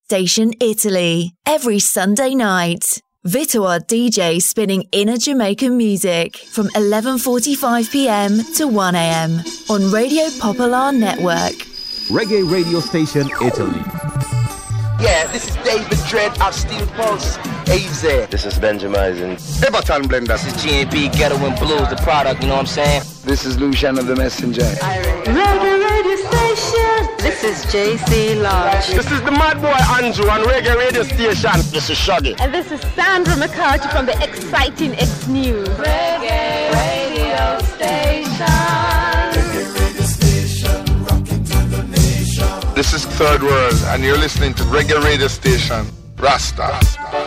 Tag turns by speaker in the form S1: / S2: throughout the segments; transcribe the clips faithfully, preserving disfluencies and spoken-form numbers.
S1: Station Italy, every Sunday night. Vito R D J spinning inner Jamaican music from eleven forty-five p.m. to one a.m. on Radio Popolare Network.
S2: Reggae Radio Station Italy.
S3: Yeah, this is David Dredd of Steel Pulse. Easy.
S4: This is Benjamin.
S3: Everton Blender.
S4: This is G and B Ghetto and Blues, the product, you know what I'm saying?
S3: This is Lucian of the Messenger.
S5: Reggae Radio Station. This is J C Lodge.
S3: This is the Mad Boy Andrew on Reggae Radio Station. This is Shaggy.
S5: And this is Sandra McCarthy from the exciting X News. Reggae Radio Station.
S6: Reggae Radio Station, rocking to the nation.
S7: This is Third World, and you're listening to Reggae Radio Station, Rasta. Rasta.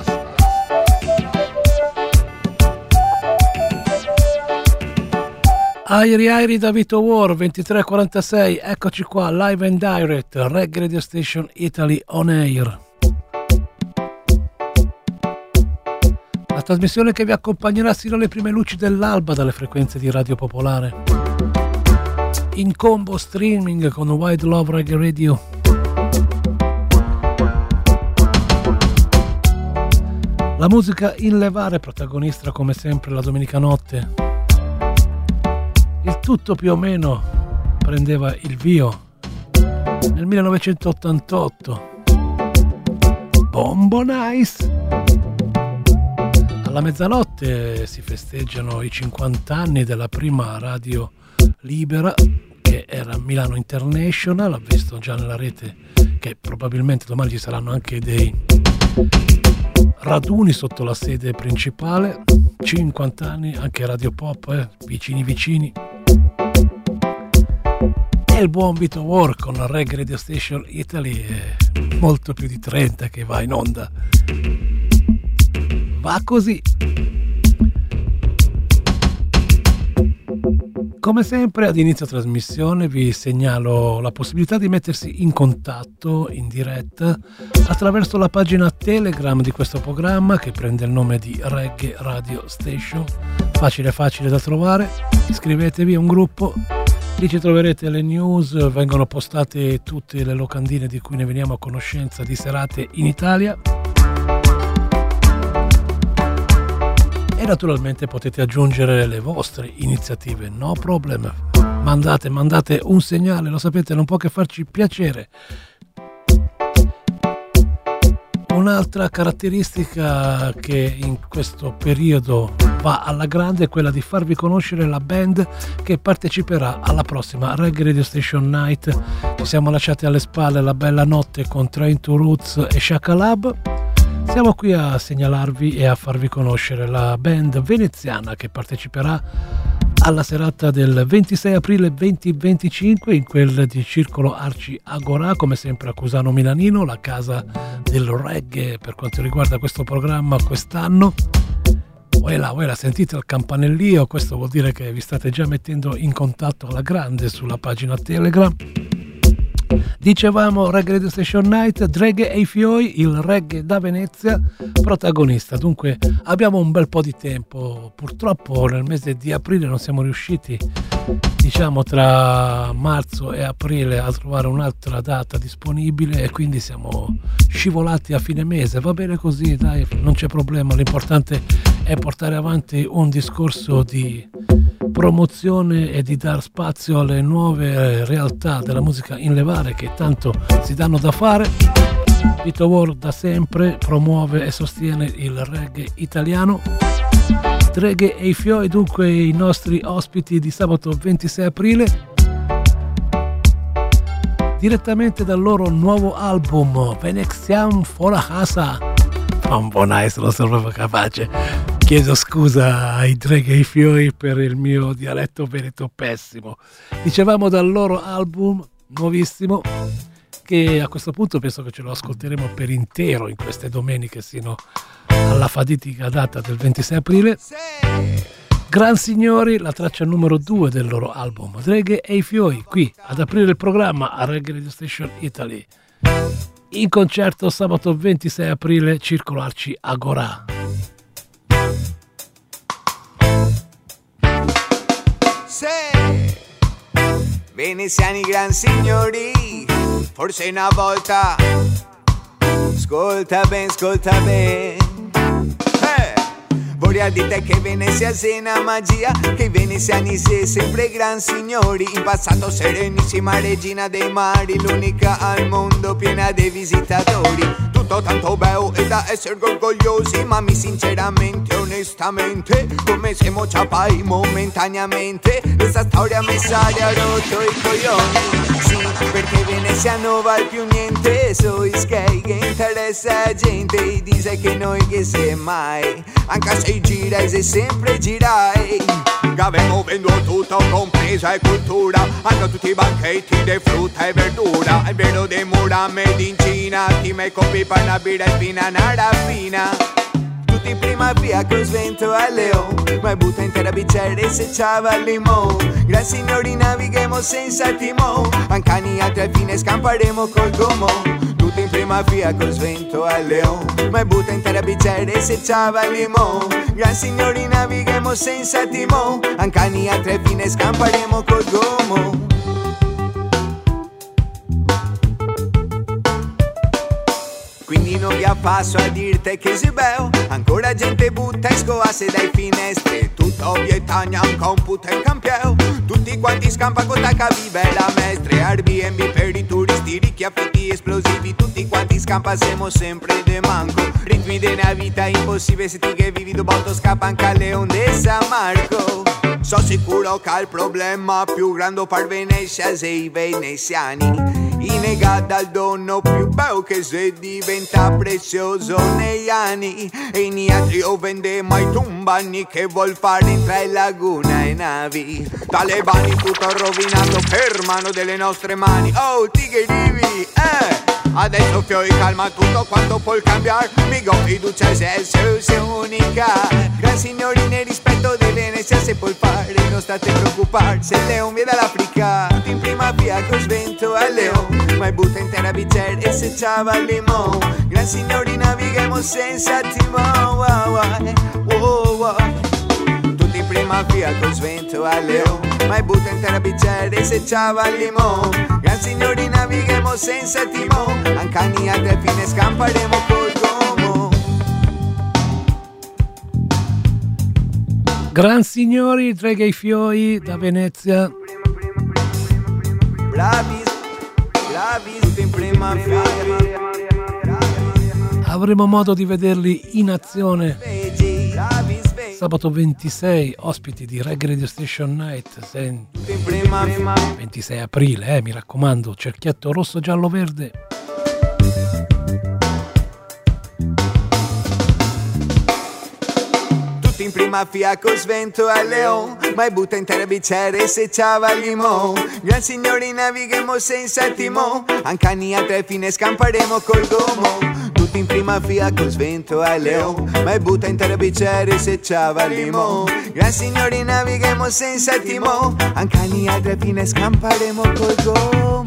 S8: Airi Airi da Vito War ventitré quarantasei, eccoci qua live and direct, Reggae Radio Station Italy on air. La trasmissione che vi accompagnerà sino alle prime luci dell'alba dalle frequenze di Radio Popolare. In combo streaming con Wide Love Reggae Radio. La musica in levare, protagonista come sempre la domenica notte. Il tutto più o meno prendeva il vio nel millenovecentottantotto. Bombo Nice! Alla mezzanotte si festeggiano i cinquanta anni della prima radio libera, che era Milano International. Ho visto già nella rete che probabilmente domani ci saranno anche dei raduni sotto la sede principale. cinquanta anni, anche Radio Pop, eh, vicini vicini. E il buon Vito War con Reggae Radio Station Italy è molto più di trenta che va in onda. Va così. Come sempre ad inizio trasmissione vi segnalo la possibilità di mettersi in contatto in diretta attraverso la pagina Telegram di questo programma, che prende il nome di Reggae Radio Station. Facile facile da trovare, iscrivetevi a un gruppo, lì ci troverete le news, vengono postate tutte le locandine di cui ne veniamo a conoscenza di serate in Italia. E naturalmente potete aggiungere le vostre iniziative, no problem. Mandate, mandate un segnale, lo sapete, non può che farci piacere. Un'altra caratteristica che in questo periodo va alla grande è quella di farvi conoscere la band che parteciperà alla prossima Reggae Radio Station Night. Ci siamo lasciati alle spalle la bella notte con Train to Roots e Shaka Lab. Siamo qui a segnalarvi e a farvi conoscere la band veneziana che parteciperà alla serata del ventisei aprile duemilaventicinque in quel di Circolo Arci Agorà, come sempre a Cusano Milanino, la casa del reggae per quanto riguarda questo programma quest'anno. Uela, uela, sentite il campanellio, questo vuol dire che vi state già mettendo in contatto alla grande sulla pagina Telegram. Dicevamo Reggae Radio Station Night, Reggae e i Fioi, il reggae da Venezia, protagonista. Dunque abbiamo un bel po' di tempo, purtroppo nel mese di aprile non siamo riusciti, diciamo tra marzo e aprile, a trovare un'altra data disponibile e quindi siamo scivolati a fine mese. Va bene così, dai, non c'è problema, l'importante è portare avanti un discorso di promozione e di dar spazio alle nuove realtà della musica in levare che tanto si danno da fare. Vito War da sempre promuove e sostiene il reggae italiano. Reggae e i Fioi, dunque i nostri ospiti di sabato ventisei aprile, direttamente dal loro nuovo album Venexiam Fora Casa. Un buon nice, non sono proprio capace. Chiedo scusa ai Reggae e i Fioi per il mio dialetto veneto pessimo. Dicevamo dal loro album nuovissimo, che a questo punto penso che ce lo ascolteremo per intero in queste domeniche sino alla fatidica data del ventisei aprile. Gran Signori, la traccia numero due del loro album Reggae e i Fioi, qui ad aprire il programma a Reggae Radio Station Italy. In concerto sabato ventisei aprile, Circolo Arci Agorà.
S9: Veneziani gran signori, forse una volta Ascolta ben, ascolta ben. Eh! Vorrei dire che Venezia sia una magia, che i veneziani siano sempre gran signori. In passato serenissima regina dei mari, l'unica al mondo piena di visitatori. Tutto tanto bello e da essere orgogliosi, ma mi sinceramente, onestamente, come siamo ciapai momentaneamente, questa storia messaria ha rotto i coglioni. Sì, perché Venezia non vale più niente, so i skate che interessa la gente, e dice che noi che sei mai, anche se girai sei sempre girai. Che abbiamo venduto tutto, compresa e cultura, anche tutti i banchetti di frutta e verdura. È vero dei mura made in Cina, ti me copi per una birra e spina una raffina. Tutti prima via con svento a leone, ma butta intera bicchiere se c'ava il limone. Gran signori navighiamo senza timone, anche anni altri al fine scamparemo col gomo. Tutti in prima via con svento a leone, ma butta intera bicchiere se c'ava il limone. Gran signori navighiamo senza timone, anche anni altri al fine scamparemo col gomo. Quindi non vi affasso a dirte che sei bello, ancora gente butta e scoasse dai finestre. Tutto vietagna un computer in campione, tutti quanti scampa con ta caviva e la mestre. Airbnb per i turisti, ricchi affitti esplosivi, tutti quanti scampa siamo sempre de manco. Ritmi di una vita impossibile, se ti che vivi do botto scappa anche a Leon de San Marco. So sicuro che il problema più grande per Venezia sei i veneziani. I negata al dono più bello che se diventa prezioso negli anni. E in altri o vende mai tumbani che vuol fare entrare in laguna e navi. Talebani tutto rovinato per mano delle nostre mani. Oh, tigerivi, eh! Adesso fiori calma tutto quanto puoi cambiare. Migo fiducia se sei unica. Gran signori nel rispetto di Venezia se puoi fare, non state preoccupare. Se Leon viene dall'Africa, tutti in prima via con svento a Leon, ma butta intera bicchiere e se c'ava il limone. Gran signori navighiamo senza timone. Wow, wow, wow. Tutti in prima via con svento a Leon, ma butta intera bicchiere e se c'ava il limone. Gran signori navighiamo senza timone, anche anni altri al fine scamparemo col gomo.
S8: Gran signori, Drega i Fioi da Venezia.
S9: Bravi, bravi, tutti in prima fila.
S8: Avremo modo di vederli in azione sabato ventisei, ospiti di Reggae Radio Station Night, ventisei aprile, eh, mi raccomando, cerchietto rosso, giallo, verde.
S9: Tutti in prima fila con svento a Leon, ma butta intera bicchiere se c'ava il limone. Gran signori navighiamo senza timone, anche anni a tre fine scamparemo col gomo. Tutti in prima fila con svento a Leon, ma butta intera bicchiere se c'ava il limone. Gran signori navighiamo senza timone, anche anni a tre fine scamparemo col gomo.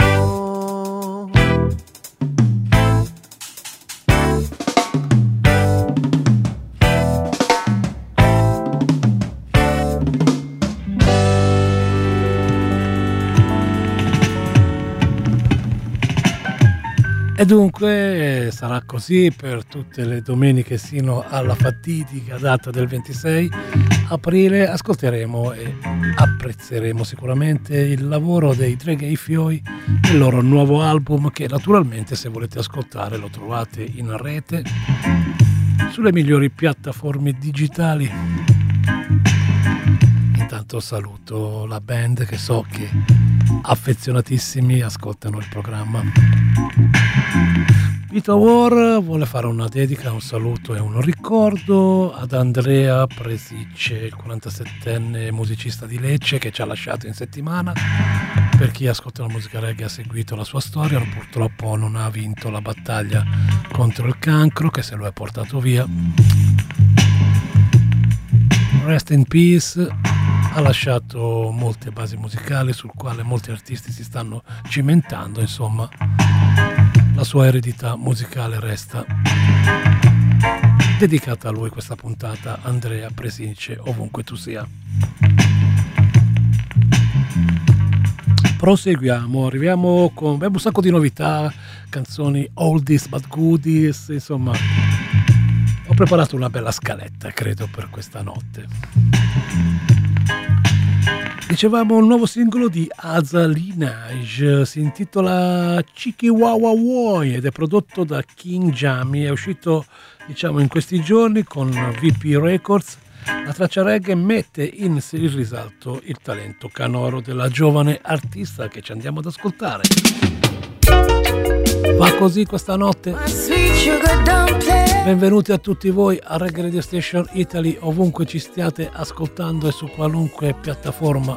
S8: E dunque sarà così per tutte le domeniche sino alla fatidica data del ventisei aprile. Ascolteremo e apprezzeremo sicuramente il lavoro dei Drega i Fioi, il loro nuovo album che naturalmente, se volete ascoltare, lo trovate in rete sulle migliori piattaforme digitali. Intanto saluto la band, che so che affezionatissimi ascoltano il programma. Vito War vuole fare una dedica, un saluto e un ricordo ad Andrea Presicce, il quarantasettenne musicista di Lecce che ci ha lasciato in settimana. Per chi ascolta la musica reggae ha seguito la sua storia, purtroppo non ha vinto la battaglia contro il cancro che se lo è portato via. Rest in peace. Ha lasciato molte basi musicali sul quale molti artisti si stanno cimentando, insomma la sua eredità musicale resta. Dedicata a lui questa puntata, Andrea Presicce, ovunque tu sia. Proseguiamo, arriviamo con abbiamo un sacco di novità, canzoni oldies but goodies, insomma ho preparato una bella scaletta credo per questa notte. Dicevamo un nuovo singolo di Aza Lineage, si intitola Chiki Wawa Woi ed è prodotto da King Jami, è uscito diciamo in questi giorni con V P Records. La traccia reggae mette in risalto il talento canoro della giovane artista che ci andiamo ad ascoltare. Va così questa notte. Benvenuti a tutti voi a Reggae Radio Station Italy, ovunque ci stiate ascoltando e su qualunque piattaforma.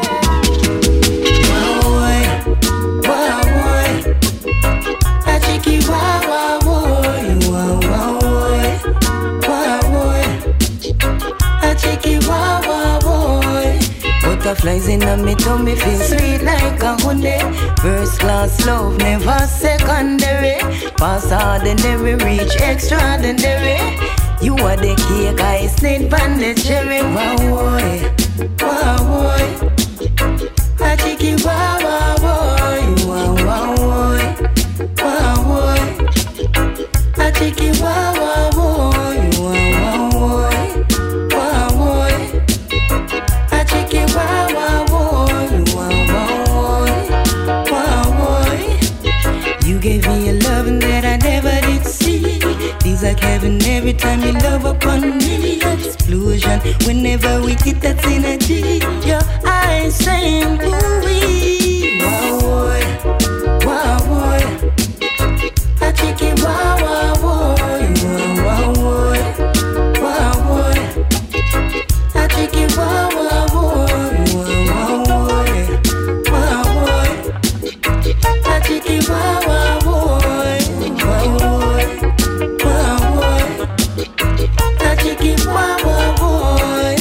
S10: Butterflies in me tummy feel sweet like a honey. First class love, never secondary. Pass ordinary, reach extraordinary. You are the cake, I slid on the cherry. Wow, boy, wow, boy. A chicky wow, wow, boy. Wow, wow, boy. Wow, boy. A chicky wow, wow, boy. Wow, wow, boy. Wow, boy. A chicky wow, wow, boy. Wow, wow, boy. Wow, boy. You gave me a loving that I never did see. Feels like heaven every time you love upon me. Explosion whenever we get that synergy. Your eyes saying ooh-wee. Wow, boy. Wow, boy. A chicky wow, wow, boy. Wow, wow, boy. Wow, boy. A chicky wow, wow, boy. Wow, wow, boy. Wow, boy. A chicky wow, wow, boy. Wow, boy. Wow, boy. A chicky wow, wow, boy.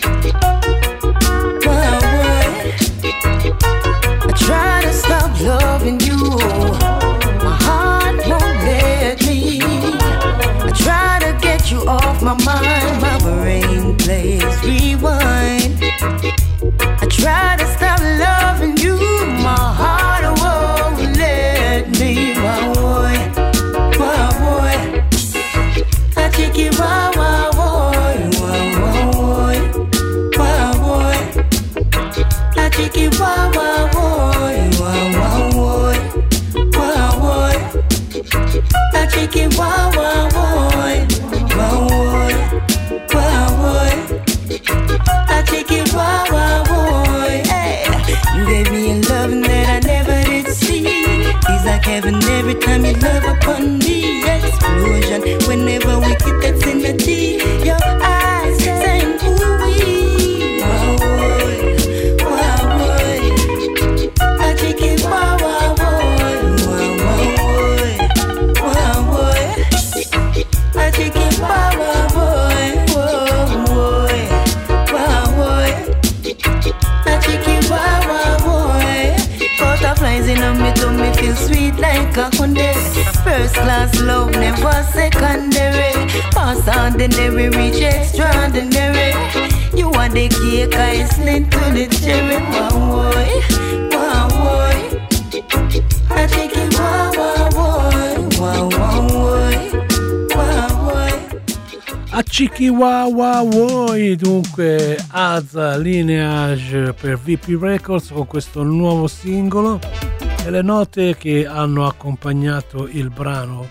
S10: Wow, boy. I try to stop loving you. My heart won't let me. I try to get you off my mind. My brain plays rewind. I try to stop loving you. My heart won't let me. Wow, boy. Wow, boy. I take it wow, wow, boy. Wow, wow, boy. Wow, boy. I take it wow, wow, boy. Wow, wow, boy. Wow, boy. I take it wow, wow, boy. Wow, boy. Wow, boy. I take it wow, wow, boy. Hey. You gave me a loving that I never did see. Feels like heaven every time you love upon me. Explosion whenever we get that synergy. Your eyes saying ooh-wee. Wow, boy. Wow, boy. I take it wow, wow, boy. Wow, wow, boy. Wow, boy. I take it wow, wow, boy. Whoa, boy. Wow, boy. I take it wow, wow, boy. Butterflies in me to me feel sweet like a honey. First class love, never secondary. Pass ordinary, reach extraordinary. You are the cake, I slid to the cherry. Wow, boy. Wow, boy. I take it wow, wow, boy. Wow, wow, boy. Wow, boy.
S8: A Chiki Wawa Woi, dunque Aza Lineage per V P Records con questo nuovo singolo e le note che hanno accompagnato il brano.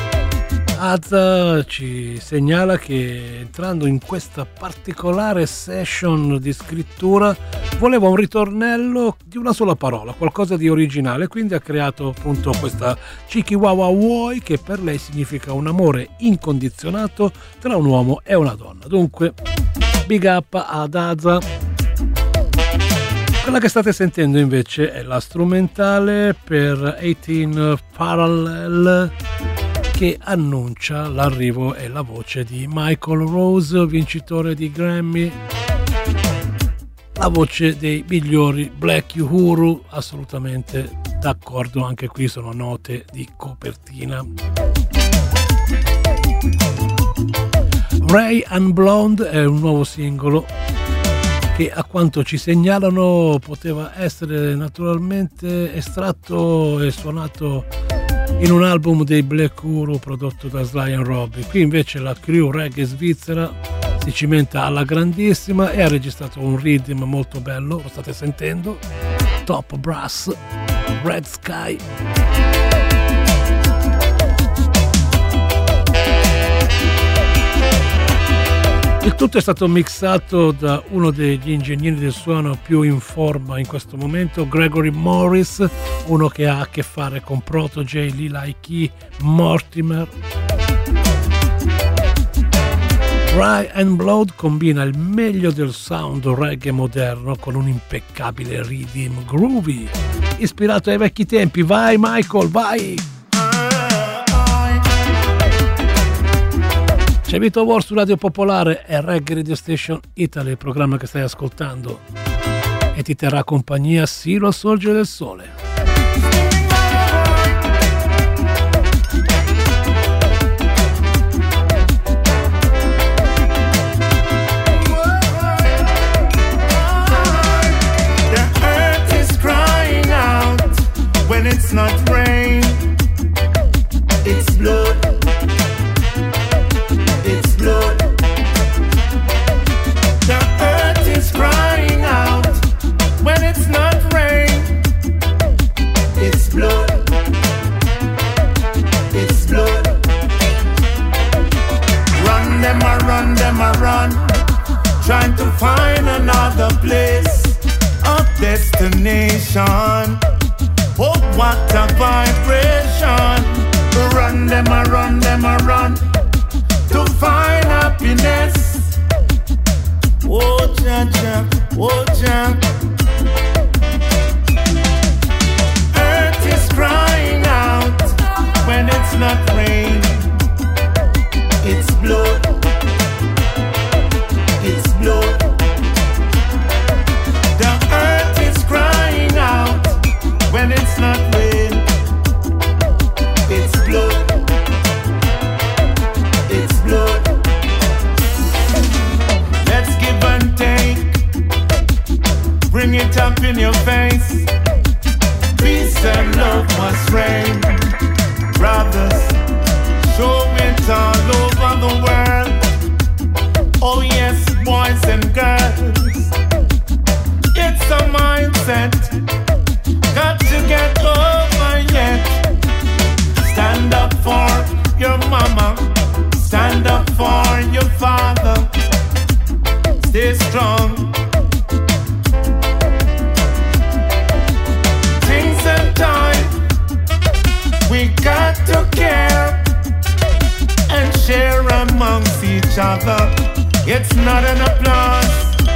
S8: Aza ci segnala che entrando in questa particolare session di scrittura voleva un ritornello di una sola parola, qualcosa di originale, quindi ha creato appunto questa Chiki Wawa Woi che per lei significa un amore incondizionato tra un uomo e una donna. Dunque big up ad Aza. Quella che state sentendo invece è la strumentale per eighteen Parallel che annuncia l'arrivo e la voce di Michael Rose, vincitore di Grammy, la voce dei migliori Black Uhuru, assolutamente d'accordo, anche qui sono note di copertina. Ray and Blonde è un nuovo singolo che a quanto ci segnalano poteva essere naturalmente estratto e suonato in un album dei Black Uhuru prodotto da Sly and Robbie. Qui invece la crew reggae svizzera si cimenta alla grandissima e ha registrato un rhythm molto bello, lo state sentendo, Top Brass, Red Sky. Il tutto è stato mixato da uno degli ingegneri del suono più in forma in questo momento, Gregory Morris, uno che ha a che fare con Protégé, Lila Ike, Mortimer. Dry and Blood combina il meglio del sound reggae moderno con un impeccabile rhythm groovy, ispirato ai vecchi tempi. Vai Michael, vai! C'è Vito War su Radio Popolare e Reggae Radio Station Italy, il programma che stai ascoltando, e ti terrà compagnia sino al sorgere del sole.
S11: The earth is crying out when it's not rain, it's blood. Blood. The earth is crying out when it's not rain. It's blood. It's blood. Run them a run them a run, trying to find another place of destination. Oh, what a vibration. Run them a run them a run to find happiness. Oh, Jah, Jah, oh, Jah. Earth is crying out when it's not rain. It's blood. It's blood. The earth is crying out when it's not rain. It's blood. Let's give and take, bring it up in your face. Peace and love must reign. Brothers, show it all over the world. Oh yes, boys and girls, it's a mindset, got to get over yet. Stand up for your mama, stand up for your father. Stay strong. Things and time, we got to care and share amongst each other. It's not an applause.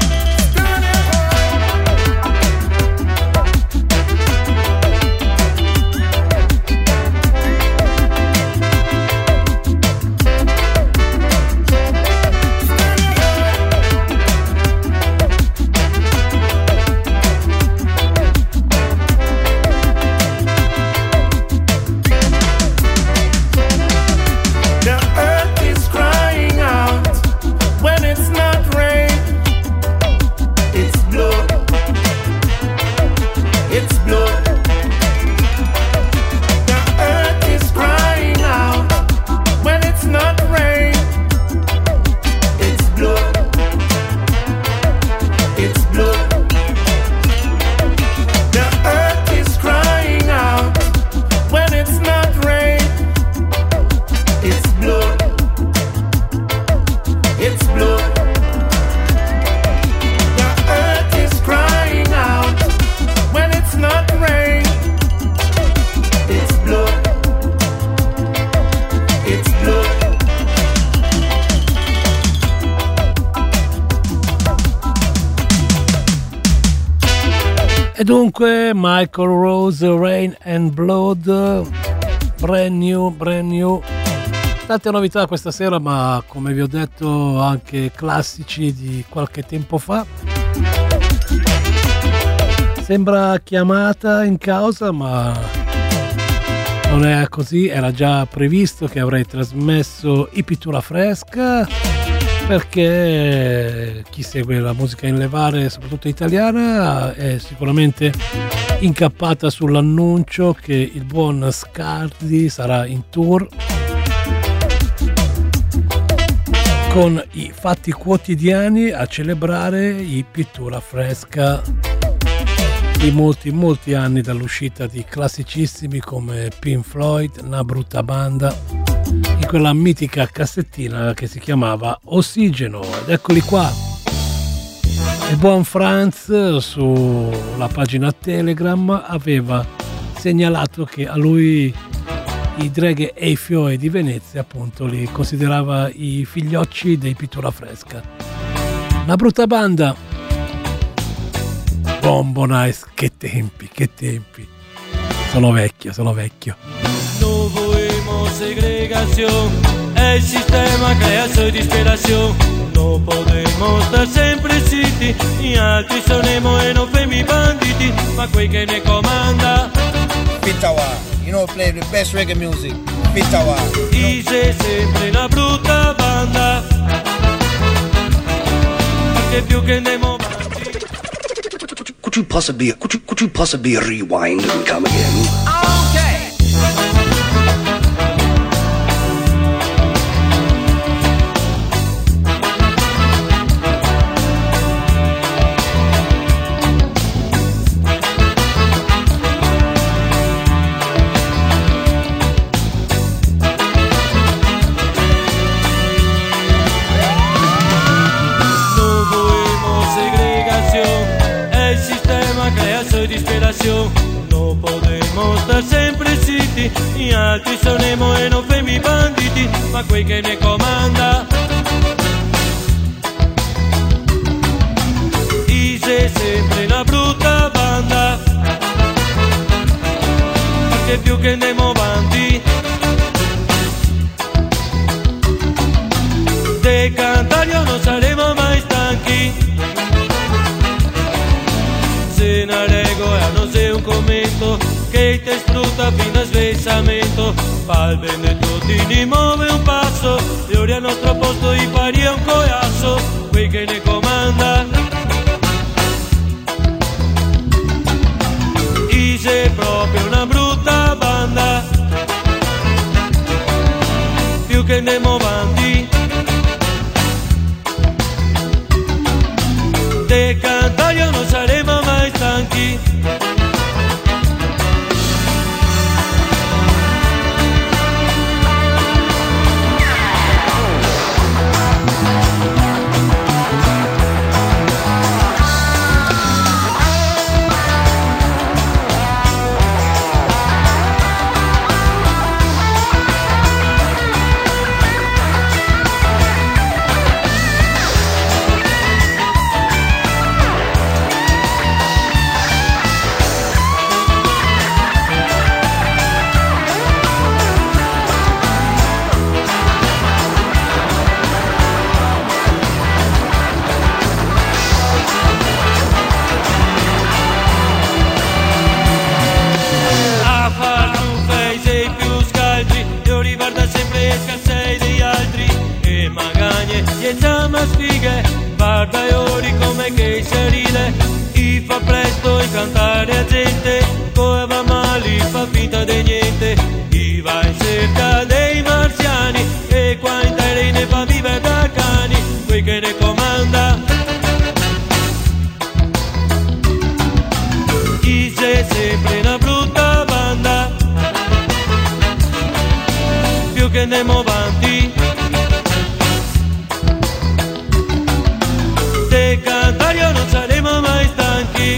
S8: E dunque Michael Rose, Rain and Blood, brand new, brand new. Tante novità questa sera, ma come vi ho detto anche classici di qualche tempo fa. Sembra chiamata in causa, ma non è così. Era già previsto che avrei trasmesso I Pittura Fresca perché chi segue la musica in levare, soprattutto italiana, è sicuramente incappata sull'annuncio che il buon Scardi sarà in tour con i fatti quotidiani a celebrare i Pittura Fresca di molti molti anni dall'uscita di classicissimi come Pink Floyd, Una brutta banda, in quella mitica cassettina che si chiamava Ossigeno. Ed eccoli qua, il buon Franz sulla pagina Telegram aveva segnalato che a lui i Draghe e i Fioi di Venezia appunto li considerava i figliocci dei Pittura Fresca. Una brutta banda. Bombo Nice, che tempi, che tempi. Sono vecchio, sono vecchio.
S12: No fuimos segregación, el sistema crea su disperación. No podemos estar sempre zitti, gli altri sonemo e non fermi banditi, ma quei che ne comanda.
S13: Pitawa. You know, play the best reggae music. Pitawa.
S12: Dice sempre una brutta banda, perché più che andiamo avanti.
S14: Could you possibly, could you, could you possibly rewind and come again?
S12: Okay. No podemos estar sempre zitti, gli altri sonemo e non fermi banditi, ma quei che ne comanda. Dice sempre una brutta banda, perché più che andiamo avanti de cantare non saremo mai stanchi. Se una regola non sei un commento che ti sfrutta fino a svesamento, fa il bene tutti, ni muove un passo e ora al nostro posto i pari è un corasso, quei che ne comanda. Dice proprio una brutta banda, più che andiamo avanti de cantare non saremo mai stanchi. Guarda e ori come che sarile, i fa presto e cantare a gente, come va male, fa finta di niente, i va in cerca dei marziani, e qua in terra ne fa vivere da cani, quei che ne comanda. Dice sempre una brutta banda, più che andiamo avanti de cantare non saremo mai stanchi,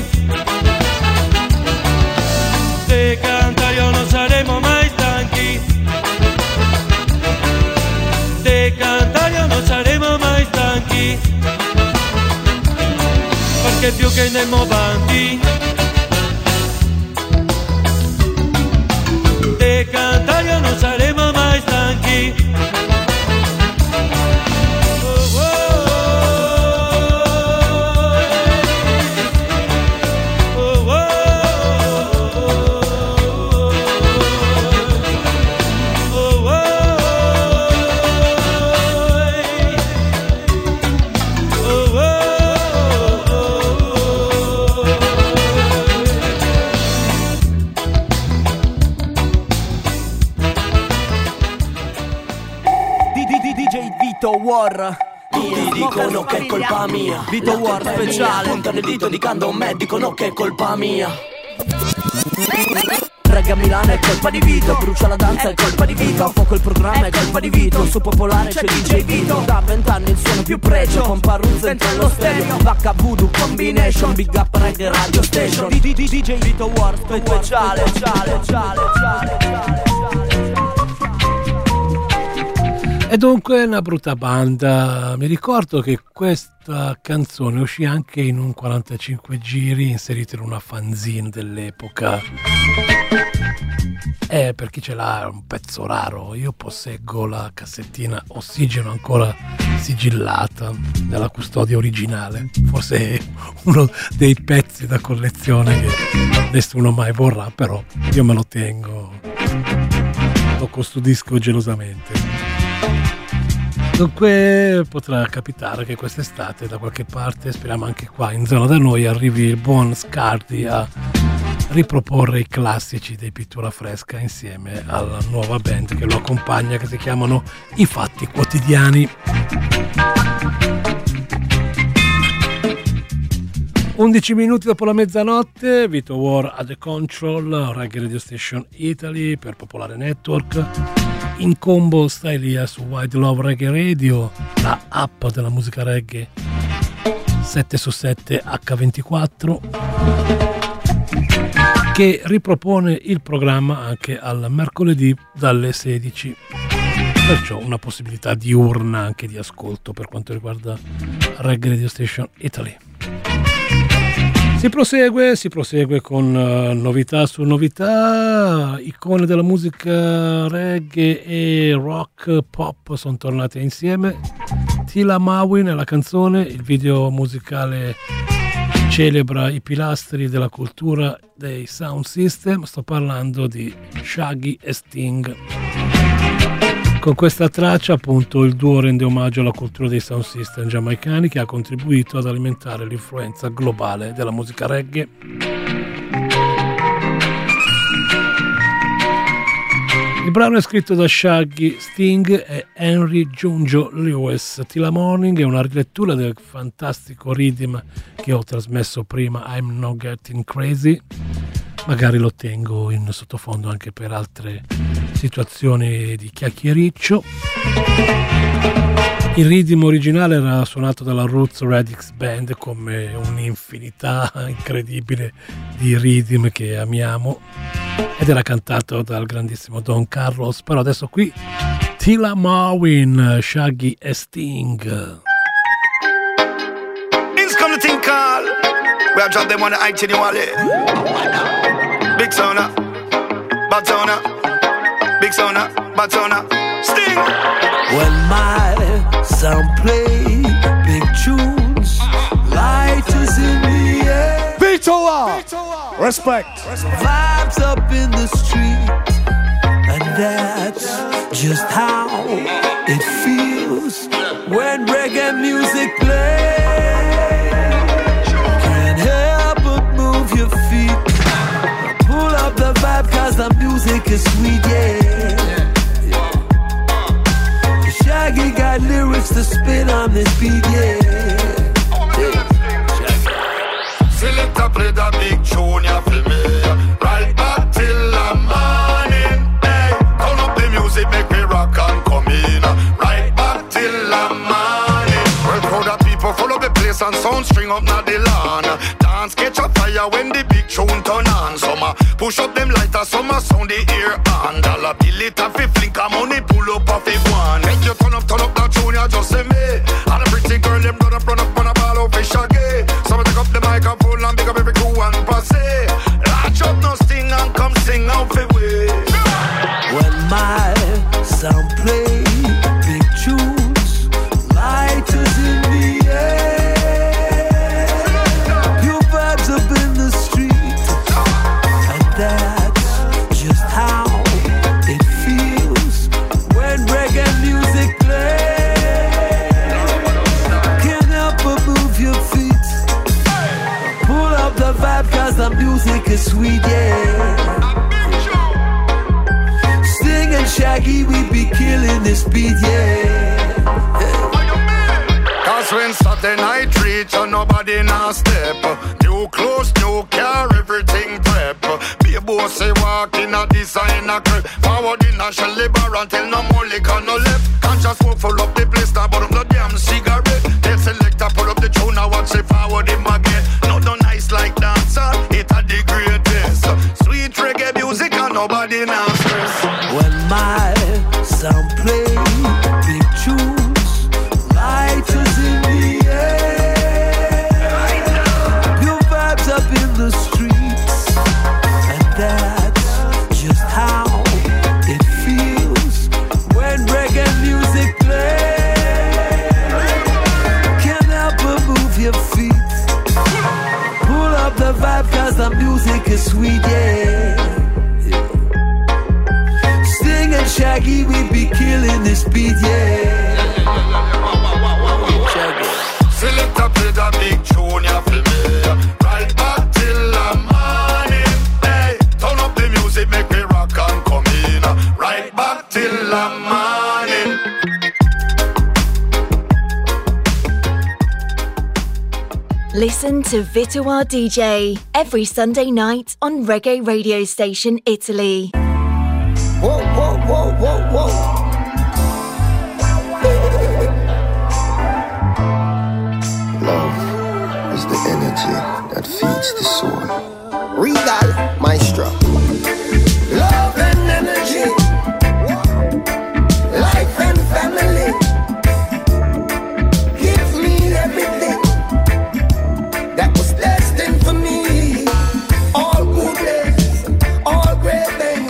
S12: de cantare non saremo mai stanchi, de cantare non saremo mai stanchi, perché più che andiamo avanti de cantare non saremo mai stanchi.
S15: Vito War. Tutti dicono che è colpa mia. Vito War speciale. Puntano il dito indicando me, dicono che è colpa mia. Reggae a Milano è colpa di Vito, brucia la danza è colpa di Vito, a fuoco il programma è colpa di Vito, su Popolare c'è D J Vito, da vent'anni il suono più pregio, con Parruzzo dentro lo stereo, Vacca Voodoo Combination, Big Up Reggae Radio Station, D J Vito War speciale, speciale, speciale, speciale.
S8: E dunque una brutta banda. Mi ricordo che questa canzone uscì anche in un quarantacinque giri inserito in una fanzine dell'epoca. E per chi ce l'ha è un pezzo raro. Io posseggo la cassettina Ossigeno ancora sigillata nella custodia originale. Forse è uno dei pezzi da collezione che nessuno mai vorrà, però io me lo tengo, lo custodisco gelosamente. Dunque potrà capitare che quest'estate da qualche parte, speriamo anche qua in zona da noi, arrivi il buon Scardi a riproporre i classici dei Pittura Fresca insieme alla nuova band che lo accompagna, che si chiamano I Fatti Quotidiani. undici minuti dopo la mezzanotte, Vito War a The Control, Reggae Radio Station Italy per Popolare Network. In combo stai lì su Wide Love Reggae Radio, la app della musica reggae sette su sette acca ventiquattro, che ripropone il programma anche al mercoledì dalle sedici, perciò una possibilità diurna anche di ascolto per quanto riguarda Reggae Radio Station Italy. Si prosegue, si prosegue con uh, novità su novità, icone della musica reggae e rock pop sono tornate insieme. Tila Mawin è la canzone, il video musicale celebra i pilastri della cultura dei sound system, sto parlando di Shaggy e Sting. Con questa traccia appunto il duo rende omaggio alla cultura dei sound system giamaicani che ha contribuito ad alimentare l'influenza globale della musica reggae. Il brano è scritto da Shaggy, Sting e Henry Junjo Lewis. Tila Morning è una rilettura del fantastico rhythm che ho trasmesso prima, I'm Not Getting Crazy. Magari lo tengo in sottofondo anche per altre situazioni di chiacchiericcio. Il rhythm originale era suonato dalla Roots Radix Band come un'infinità incredibile di rhythm che amiamo, ed era cantato dal grandissimo Don Carlos. Però adesso qui Tila Marwin, Shaggy e Sting.
S16: It's come to think call. We have dropped them on the itinerary. Big Sona, Bad Sona, Big Sona, Bad Sona, Sting.
S15: When my sound play big tunes, light is in the air.
S17: Vitoa, respect.
S15: Vibes up in the street, and that's just how it feels when reggae music plays. Can't help but move your feet. Pull up the vibe cause the music is sweet, yeah. Shaggy got lyrics to spin on this beat, yeah.
S16: Select a play the big tune, you feel me? Right back till the morning, hey. Turn up the music, make me rock and come in. Right back till the morning. Well, crowd of people follow the place and sound string up now the lawn. Dance catch a fire when the big tune turn on. Some push up them lighters, some sound the ear on. Dollar bill it off a flink, a money pull up off a one. Make you turn up, turn up that tune, you just say me. And a pretty girl, them run up, run up on a ball of fish again. Some take up the microphone and big up every crew and passe. Latch up no sting and come sing out the way.
S15: When my sound play big tunes, light is in the air. Your vibes up in the street, and that's just how it feels when reggae music plays. Can't help but move your feet. Pull up the vibe cause the music is sweet, yeah. Sting and Shaggy, we be killing this beat, yeah.
S16: when Saturday night reach and nobody now step. New clothes, new car, everything prep. Be a bossy walk in a designer crib. Forward in a shell bar until no more liquor no left. Can't just smoke full up the place, now but up the damn cigarette. Tell selector pull up the tune, now watch it forward him again. Not no nice like dancer, it a the greatest. Sweet reggae music and nobody now stress.
S15: When my sound play big tunes, lighters in the air, pure vibes up in the streets, and that's just how it feels when reggae music plays. Can't help but move your feet, pull up the vibe 'cause the music is sweet, yeah. Shaggy, we be killing this beat, yeah.
S16: Select up with a big tune, you feel me? Right back till the morning. Hey, turn up the music, make me rock and come in. Right back till the morning.
S1: Listen to Vituar D J every Sunday night on Reggae Radio Station Italy.
S10: Whoa, whoa, whoa, whoa, whoa.
S18: Love is the energy that feeds the soul.
S10: Regal Maestro. Love and energy, life and family. Give me everything that was destined for me. All goodness, all great things.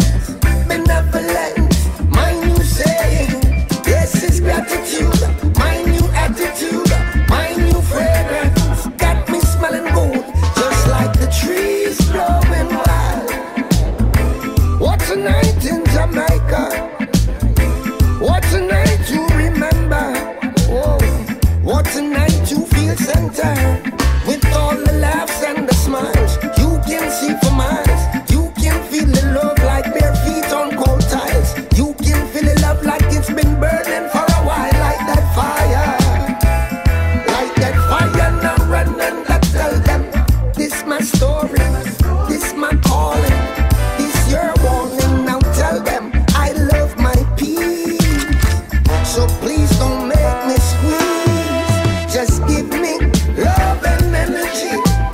S10: My new saying, this is gratitude. My new attitude, my new fragrance got me smelling good, just like the trees blowing wild. What a night in Jamaica, what a night to remember. Oh, what a night to feel centered with all the laughs and the smiles. You can see for miles, you can feel the love like bare feet on cold tiles. You can feel the love like it's been burning for a while, like that fire, like that fire. Now run and let's tell them, this my story, this my calling, this your warning. Now tell them I love my peace, so please don't make me squeeze. Just give me love and energy,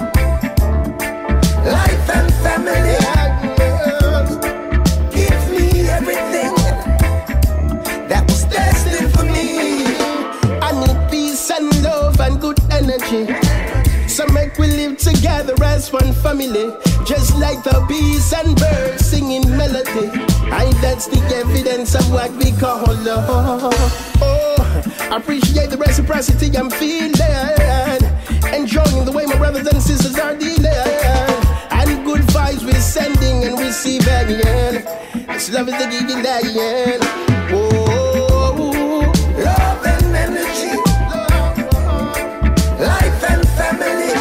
S10: life and family. Give me everything that was destined for me.
S19: I need peace and love and good energy, so make we live together as one family, just like the bees and birds singing melody. I that's the evidence of what we call love. Oh, appreciate the reciprocity I'm feeling, enjoying the way my brothers and sisters are dealing, and good vibes we're sending and receiving. This love is the gig in the end. Oh,
S10: love and energy, life and family.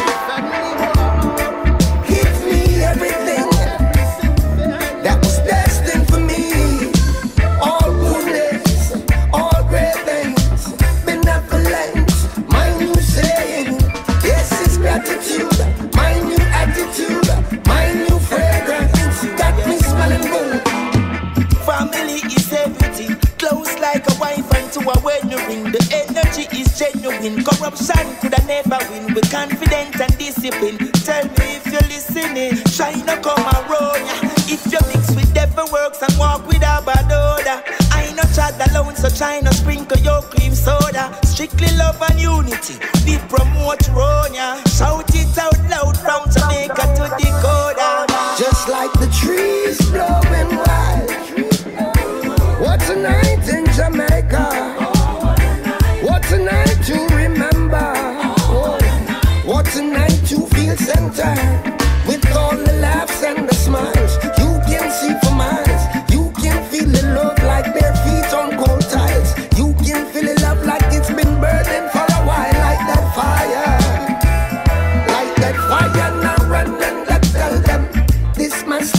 S10: Give me everything that was destined for me. All goodness, all great things, benevolence. My new saying, yes, it's gratitude. My new attitude, my new fragrance got me smelling good.
S20: Family is everything, close like a wife and to a wedding ring. The energy is genuine, corruption could have never win. With confidence and discipline, tell me if you're listening. China come around ya, if you mix with devil works and walk with a bad odor. I no chat alone, so China sprinkle your cream soda. Strictly love and unity, we promote Ronya. Shout it out loud from Jamaica to Dakota.
S10: Just like the trees blowing wild. What a night in Jamaica, what a night to remember. Oh, what a night to feel centered with all the laughs and the smiles. You can see for miles, you can feel the love like bare feet on cold tiles. You can feel the love like it's been burning for a while, like that fire, like that fire. Now run and let's tell them, this my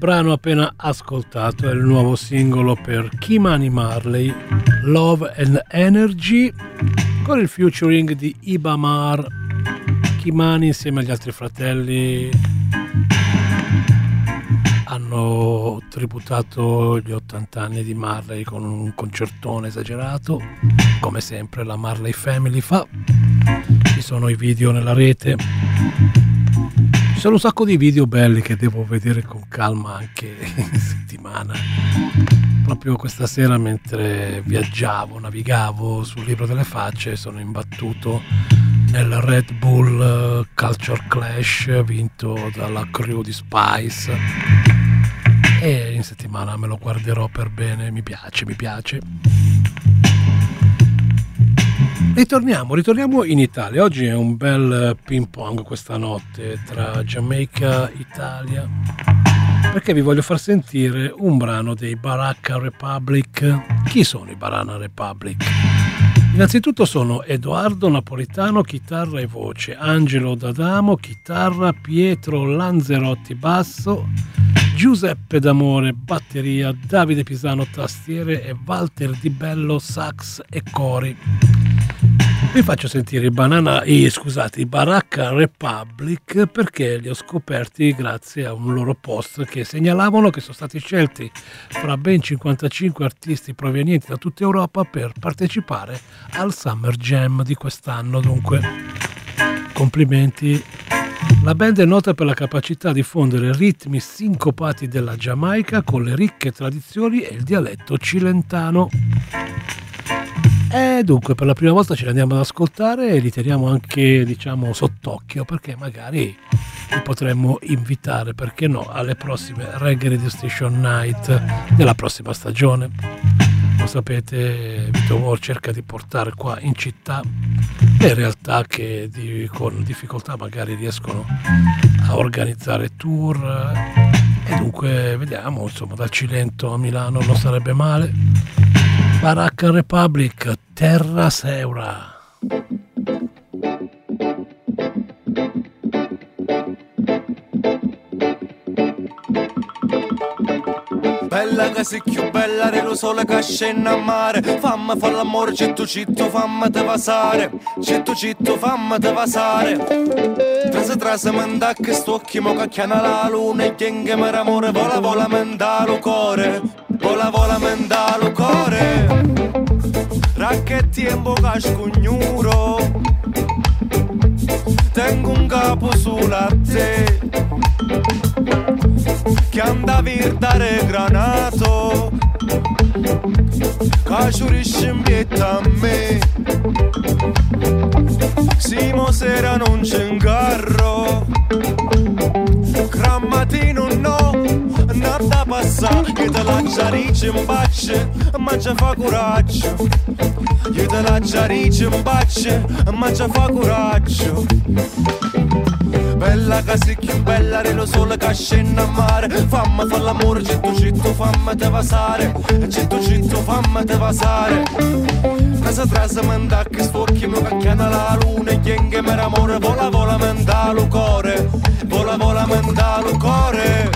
S8: brano appena ascoltato è il nuovo singolo per Ky-Mani Marley, Love and Energy, con il featuring di Ibamar. Ky-Mani insieme agli altri fratelli hanno tributato gli ottanta anni di Marley con un concertone esagerato, come sempre la Marley Family fa. Ci sono i video nella rete. Ci sono un sacco di video belli che devo vedere con calma anche in settimana. Proprio questa sera, mentre viaggiavo, navigavo sul Libro delle Facce, sono imbattuto nel Red Bull Culture Clash vinto dalla crew di Spice, e in settimana me lo guarderò per bene. Mi piace, mi piace. Ritorniamo, ritorniamo in Italia. Oggi è un bel ping pong questa notte tra Giamaica e Italia, perché vi voglio far sentire un brano dei Baraka Republic. Chi sono i Baraka Republic? Innanzitutto sono Edoardo Napolitano, chitarra e voce, Angelo D'Adamo, chitarra, Pietro Lanzerotti, basso, Giuseppe D'Amore, batteria, Davide Pisano, tastiere e Walter Di Bello, sax e cori. Vi faccio sentire i banana, eh, scusate, i Baraka Republic perché li ho scoperti grazie a un loro post che segnalavano che sono stati scelti fra ben cinquantacinque artisti provenienti da tutta Europa per partecipare al Summer Jam di quest'anno. Dunque, complimenti. La band è nota per la capacità di fondere ritmi sincopati della Giamaica con le ricche tradizioni e il dialetto cilentano. E dunque per la prima volta ce li andiamo ad ascoltare e li teniamo anche, diciamo, sott'occhio, perché magari li potremmo invitare, perché no, alle prossime Reggae Radio Station Night della prossima stagione. Lo sapete, Vito War cerca di portare qua in città le realtà che di, con difficoltà magari riescono a organizzare tour, e dunque vediamo, insomma, dal Cilento a Milano non sarebbe male. Baraka Republic, Terra Seura.
S15: Bella che sei più bella dello sole che scende a mare. Fammi fa l'amore citto citto, fammi te vasare. Citto citto, fammi te vasare. Trase trase manda che sto chi mo cacchiana la luna e chienge mi ramore. Vola vola mendalo core, vola vola mendalo core. Racchetti in bocca scugnuro, tengo un capo sulla te che anda a virdare granato, che ciurisce in pietta a me. Simo sera non c'è un carro, gran mattino no, nada passa, che te la giarice in bacce, ma ci fa coraggio. Io te la giarice in bacce, ma ci fa coraggio. Bella che sei più bella dello sole che scende a mare. Fammi fa l'amore citto citto, fammi te vasare. Citto citto, fammi te vasare. Trasa trasa manda che sto occhio mi cacchiana la luna e chienge mi ramore. Vola vola manda lo core, vola vola manda lo core.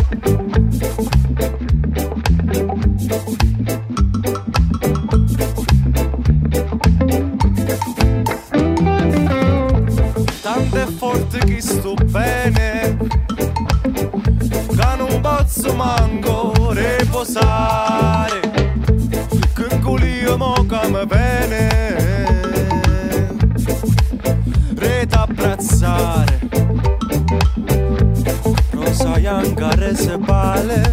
S15: Tanto è forte che sto bene, che non posso manco riposare, che culio mo che mi bene, rete abbracciare, rosa bianca rese pale,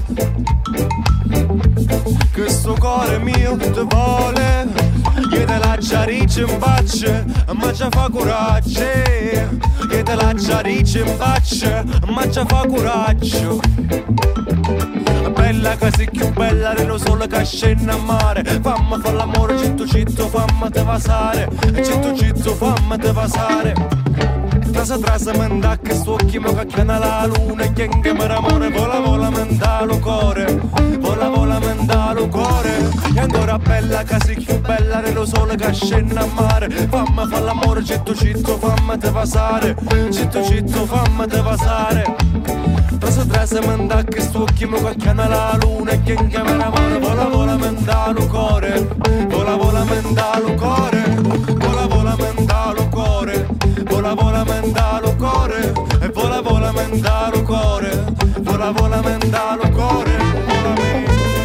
S15: che sto cuore mio ti vuole. Io te la giarice in bacce, ma ci fa coraggio. Io te la giarice in bacce, ma ci fa coraggio. Bella che sei più bella dello sole che scende a mare. Fammi fa l'amore citto citto, fammi te vasare. Citto citto, fammi te vasare. Trasa trasa manda che sto chimo cacchiana la luna e che mi ramore vola vola manda lo cuore vola vola manda lo cuore e ancora bella casi più bella dello sole che scende a mare fammi fa l'amore citto citto fammi te passare citto citto fammi te passare trasa trasa manda che sto chimo cacchiana la luna e che mi ramore vola vola manda lo cuore vola vola manda lo cuore vola vola manda lo cuore vola vola manda lo cuore e vola vola manda lo cuore vola vola manda lo cuore vola me.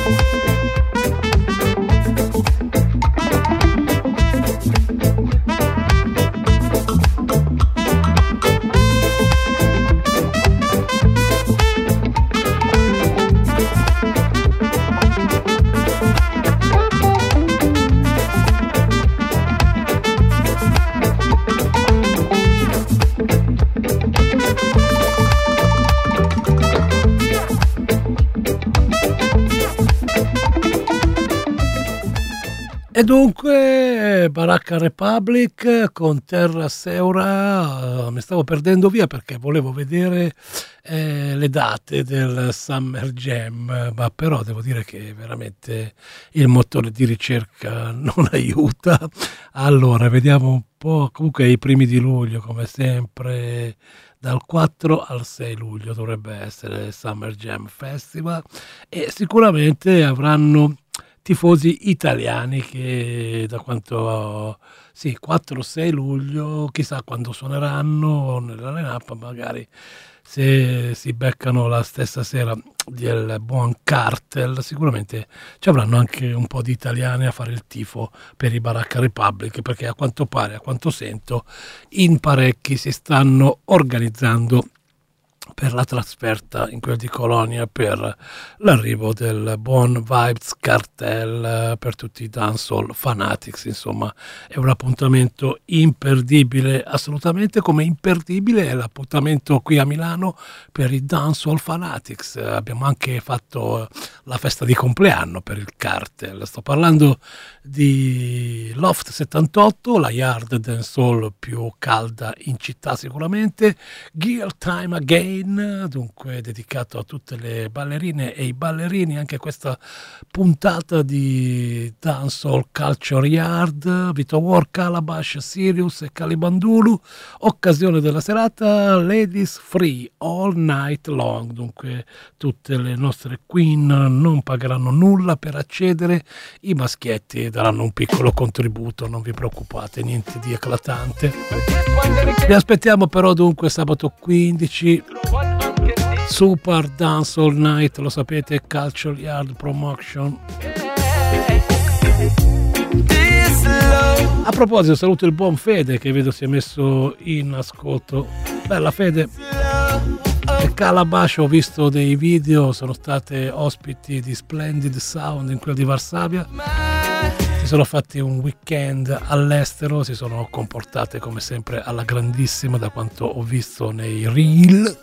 S8: E dunque Baracca Republic con Terra Seura, uh, mi stavo perdendo via perché volevo vedere eh, le date del Summer Jam, ma però devo dire che veramente il motore di ricerca non aiuta. Allora, vediamo un po', comunque i primi di luglio come sempre, dal quattro al sei luglio dovrebbe essere il Summer Jam Festival e sicuramente avranno tifosi italiani che da quanto sì quattro sei luglio chissà quando suoneranno nella line-up, magari se si beccano la stessa sera del buon Cartel sicuramente ci avranno anche un po' di italiani a fare il tifo per i Baracca Republic, perché a quanto pare, a quanto sento, in parecchi si stanno organizzando per la trasferta in quel di Colonia, per l'arrivo del buon Vibes Cartel, per tutti i dancehall fanatics. Insomma, è un appuntamento imperdibile, assolutamente, come imperdibile è l'appuntamento qui a Milano per i dancehall fanatics. Abbiamo anche fatto la festa di compleanno per il Cartel. Sto parlando di Loft settantotto, la yard dancehall più calda in città sicuramente, Gear Time Again, dunque dedicato a tutte le ballerine e i ballerini, anche questa puntata di Dancehall Culture Yard, Vito War, Calabash, Sirius e Calibandulu, occasione della serata Ladies Free All Night Long, dunque tutte le nostre queen non pagheranno nulla per accedere, i maschietti daranno un piccolo contributo, non vi preoccupate, niente di eclatante. Vi aspettiamo però dunque sabato quindici, Super Dancehall Night, lo sapete, Culture Yard Promotion. A proposito, saluto il buon Fede che vedo si è messo in ascolto. Bella Fede. E Calabash, ho visto dei video, sono state ospiti di Splendid Sound in quello di Varsavia, si sono fatti un weekend all'estero, si sono comportate come sempre alla grandissima da quanto ho visto nei reel,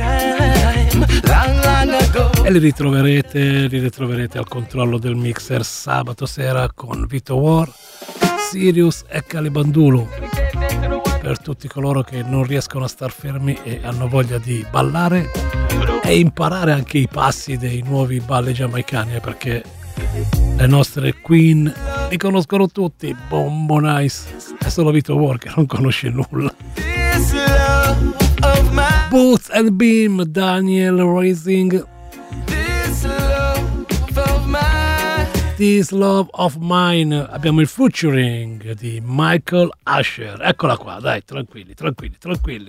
S8: e li ritroverete, li ritroverete al controllo del mixer sabato sera con Vito War, Sirius e Calibandulu. Per tutti coloro che non riescono a star fermi e hanno voglia di ballare e imparare anche i passi dei nuovi balli giamaicani, perché le nostre queen li conoscono tutti. Bombo Nice, è solo Vito War che non conosce nulla. Boots and Beam, Daniel Rising, This Love of Mine. Abbiamo il featuring di Michael Asher. Eccola qua, dai, tranquilli, tranquilli, tranquilli.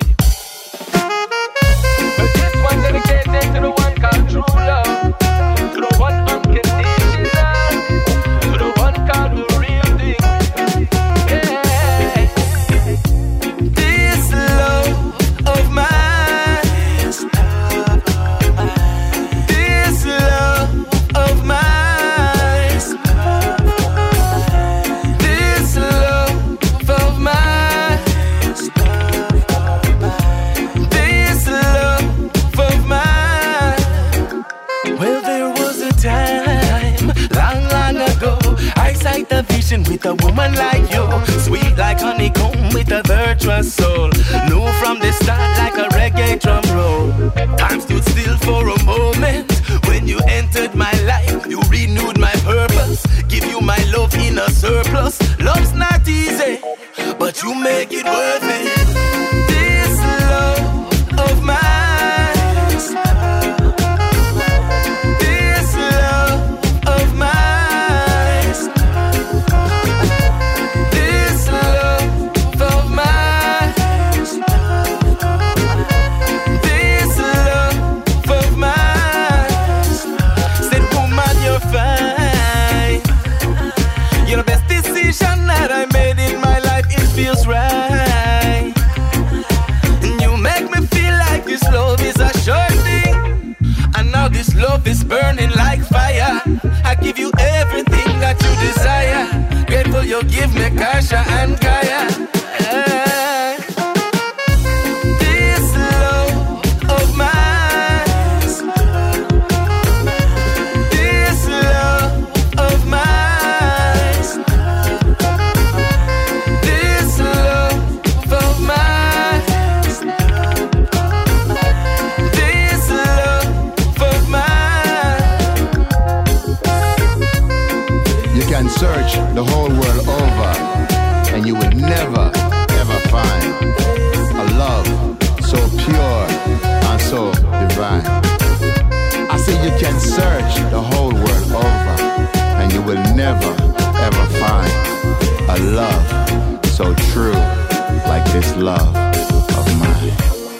S20: With a woman like you, sweet like honeycomb with a virtuous soul. Knew from the a surplus. Love's not easy, but you make it worth it. This love of mine, this love of mine, this love of mine, this love of mine. Said, woman, you're fine. You're the best decision that I made in my life. It feels right. And you make me feel like this love is a sure thing. And now this love is burning like fire. I give you everything that you desire. Grateful you give me Kasha and Kaya. Yeah. This love of mine, this love of mine, this love of mine, this love of mine.
S21: You can search the whole world over, and you will never, ever find a love so pure and so divine. I say you can search the whole world over, and you will never, ever find a love so true like this love of mine.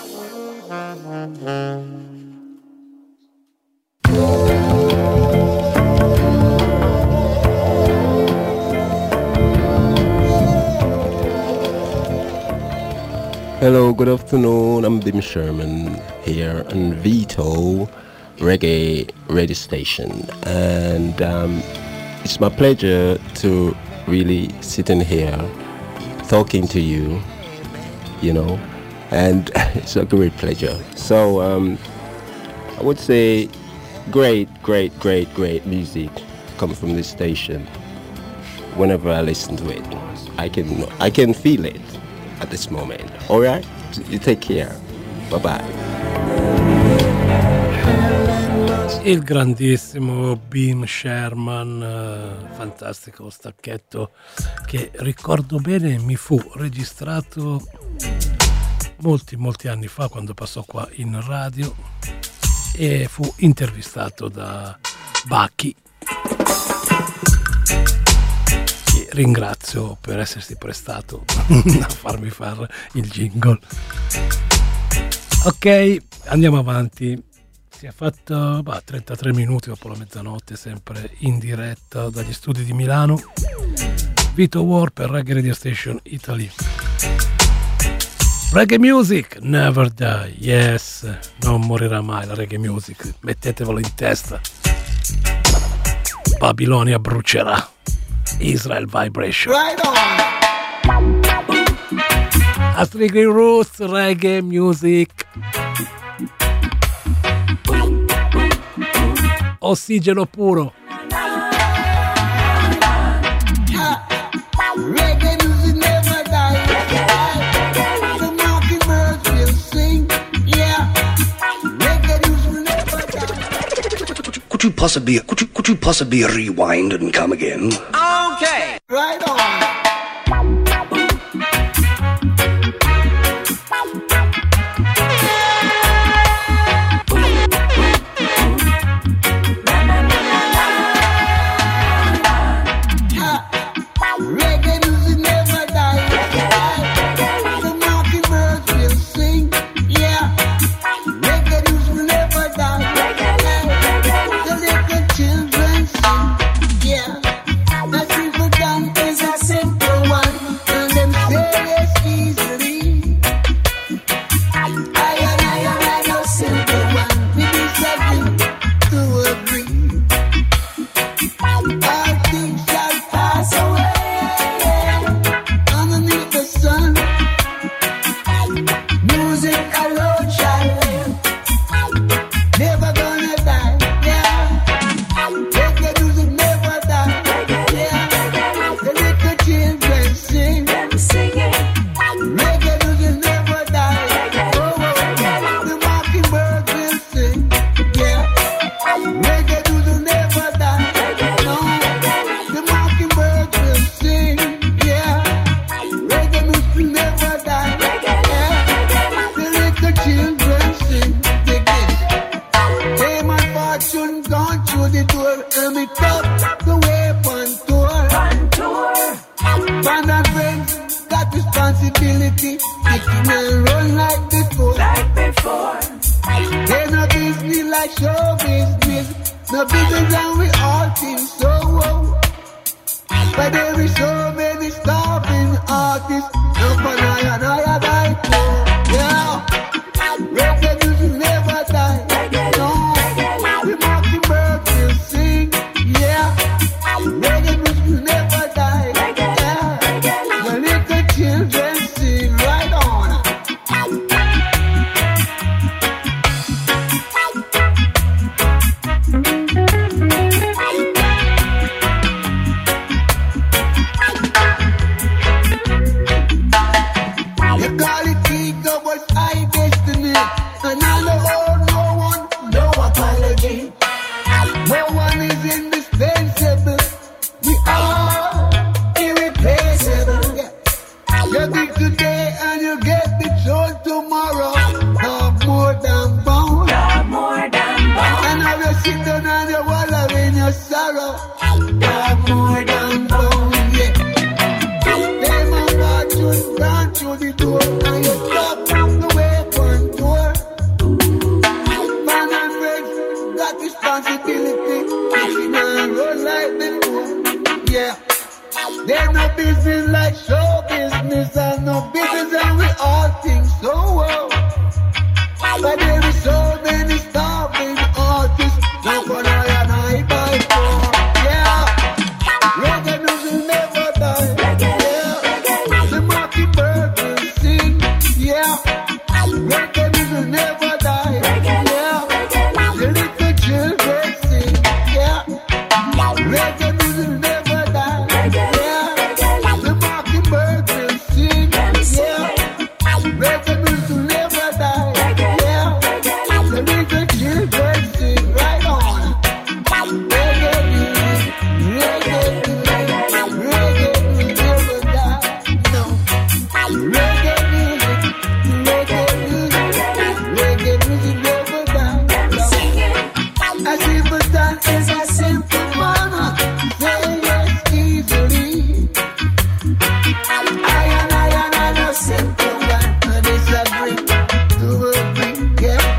S22: Hello, good afternoon. I'm Bim Sherman here on Vito Reggae Radio Station, and um, it's my pleasure to really sit in here talking to you, you know, and it's a great pleasure. So um, I would say great, great, great, great music comes from this station. Whenever I listen to it, I can I can feel it at this moment. All right, you take care. Bye bye.
S8: Il grandissimo Bim Sherman, eh, fantastico stacchetto che ricordo bene mi fu registrato molti molti anni fa quando passò qua in radio e fu intervistato da Bacchi. Ringrazio per essersi prestato a farmi fare il jingle. Ok, andiamo avanti. Si è fatto bah, trentatré minuti dopo la mezzanotte, sempre in diretta dagli studi di Milano. Vito War per Reggae Radio Station Italy. Reggae music never die. Yes, non morirà mai la reggae music. Mettetevelo in testa. Babilonia brucerà. Israel Vibration.
S10: Right on.
S8: Astrigri Roots, reggae music. Ossigeno puro.
S10: Reggae music never die. The mockingbirds will sing. Yeah. Reggae music will never die.
S14: Could you possibly, could you, could you possibly rewind and come again?
S10: Okay. Right on.
S20: Children sing, yeah. My people done is a
S2: responsibility. Taking and run like before. Like before. They no business like show business. No business and we all think so. Whoa. But there is so many starving artists. No fun I and I die for. Yeah. Reggae music never die. No. The mockingbird will sing. Yeah. Reggae music never die. Yeah. The little children sing right on. You call it ego, but I destiny. And I know no one, no apology. No one is indispensable. We are irreplaceable. Yeah. You think today and you get the throne tomorrow. Have more than bone. Have more than bone. And now you sit down and you wallow in your sorrow. Have more than bone. Yeah. They man watch you run through the door and you stop the weapon door. Man and red got responsibility. Pushing and roll like before. Yeah. There's no business like show business and no business and we all think so well. But there is so many starving artists. No one I and I buy for. Yeah. Reggae music never die. Yeah. The mockingbird will sing. Yeah. Reggae music never die. Yeah. The little children sing. Yeah. Reggae music never die. Yeah. The mockingbird will sing. Yeah. Reggae music never die. Yeah. The little children sing right on. Reggae music, reggae music, reggae music never die. No. Reggae music, reggae music, reggae music never die. No. A simple dance is a simple manner. Say yes easily. I and I and I know simple man. And it's a drink to a drink, yeah.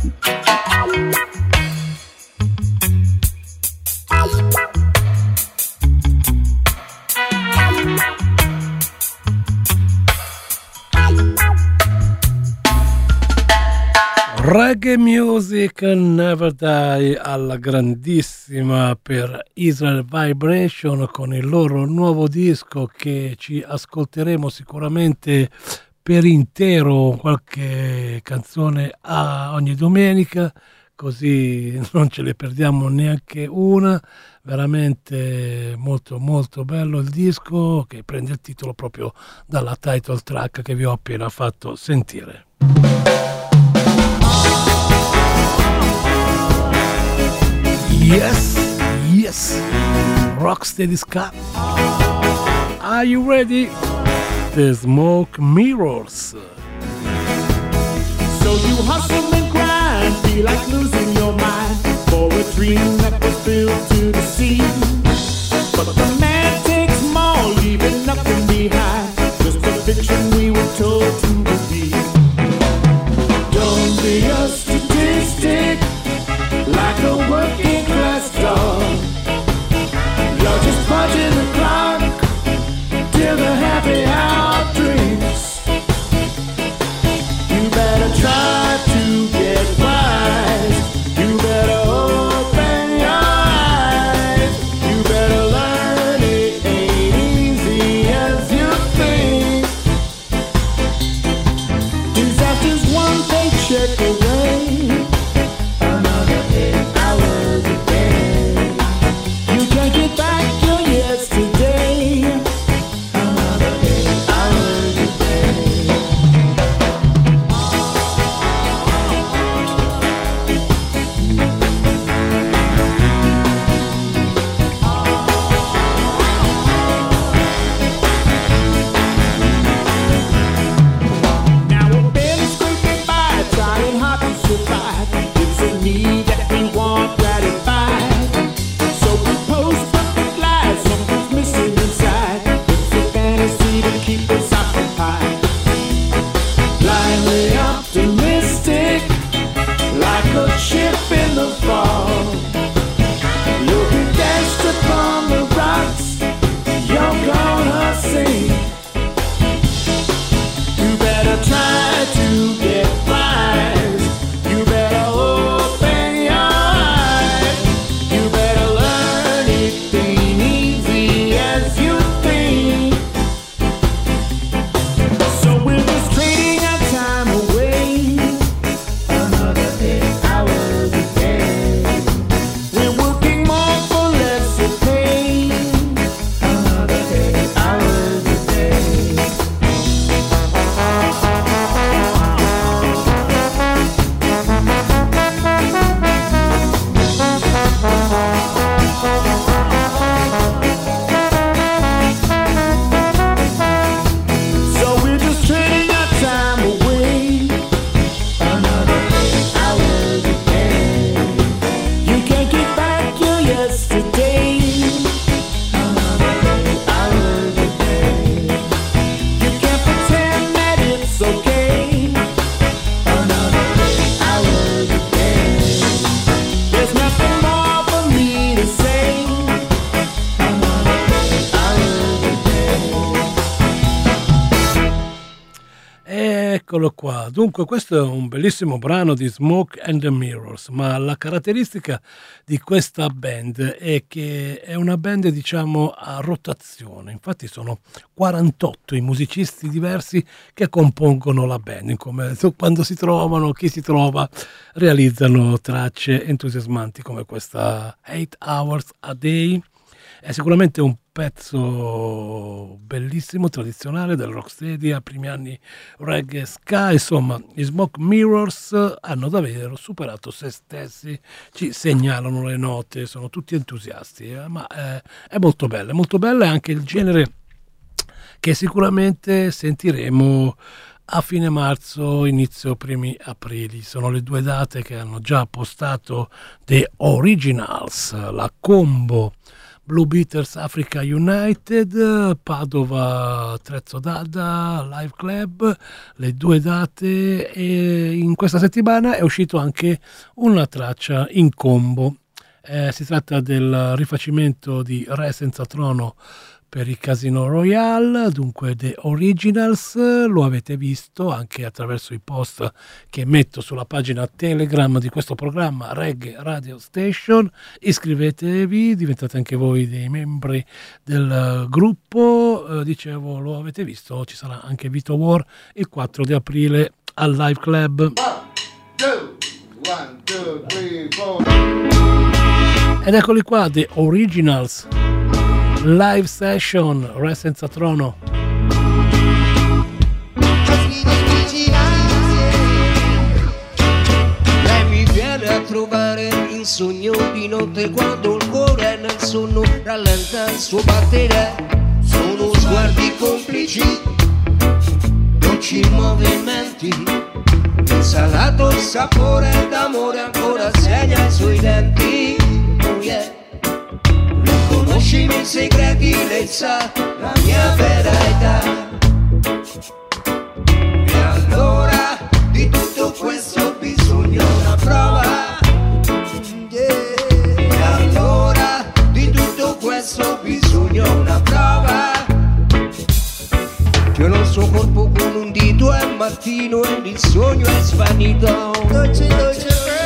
S8: Reggae Music Never Die alla grandissima per Israel Vibration con il loro nuovo disco che ci ascolteremo sicuramente per intero, qualche canzone a ogni domenica, così non ce le perdiamo neanche una. Veramente molto molto bello il disco che prende il titolo proprio dalla title track che vi ho appena fatto sentire. Yes, yes, Rocksteady Ska. Are you ready? The Smoke Mirrors.
S11: So you hustle and grind, feel like losing your mind for a dream that was built to the sea. But the man takes more, leaving nothing behind. Just a fiction we were told to believe. Don't be a statistic, like a working class dog. You're just punching the clock till the happy hour drinks. You better try to get wise. You better open your eyes. You better learn
S8: Eccolo qua, dunque questo è un bellissimo brano di Smoke and the Mirrors, ma la caratteristica di questa band è che è una band diciamo a rotazione, infatti sono quarantotto i musicisti diversi che compongono la band, come quando si trovano, chi si trova, realizzano tracce entusiasmanti come questa eight hours a day. È sicuramente un pezzo bellissimo, tradizionale del rocksteady a primi anni reggae ska. Insomma, i Smoke Mirrors hanno davvero superato se stessi, ci segnalano le note, sono tutti entusiasti, eh? ma è, è molto bella, è molto bella, è anche il genere che sicuramente sentiremo a fine marzo, inizio primi aprile. Sono le due date che hanno già postato The Originals, la combo Blue Beaters Africa United, Padova Trezzo Dada Live Club, le due date, e in questa settimana è uscito anche una traccia in combo. Eh, si tratta del rifacimento di Re senza trono per il Casino Royale, dunque The Originals, lo avete visto anche attraverso i post che metto sulla pagina Telegram di questo programma Reggae Radio Station. Iscrivetevi, diventate anche voi dei membri del gruppo, eh, dicevo, lo avete visto, ci sarà anche Vito War il quattro di aprile al Live Club.
S2: One, two, one, two, three, four.
S8: Ed eccoli qua, The Originals Live Session, Re senza trono.
S10: Lei mi viene a trovare in sogno di notte quando il cuore nel sonno rallenta il suo battere. Sono sguardi complici, dolci movimenti, il salato sapore d'amore ancora segna i suoi denti. Oh yeah. Conosci i miei segreti, lei sa la mia vera età. E allora di tutto questo ho bisogno una prova. Yeah. E allora di tutto questo ho bisogno una prova. Io non so corpo con un dito è mattino e il sogno è svanito. Dolce, dolce,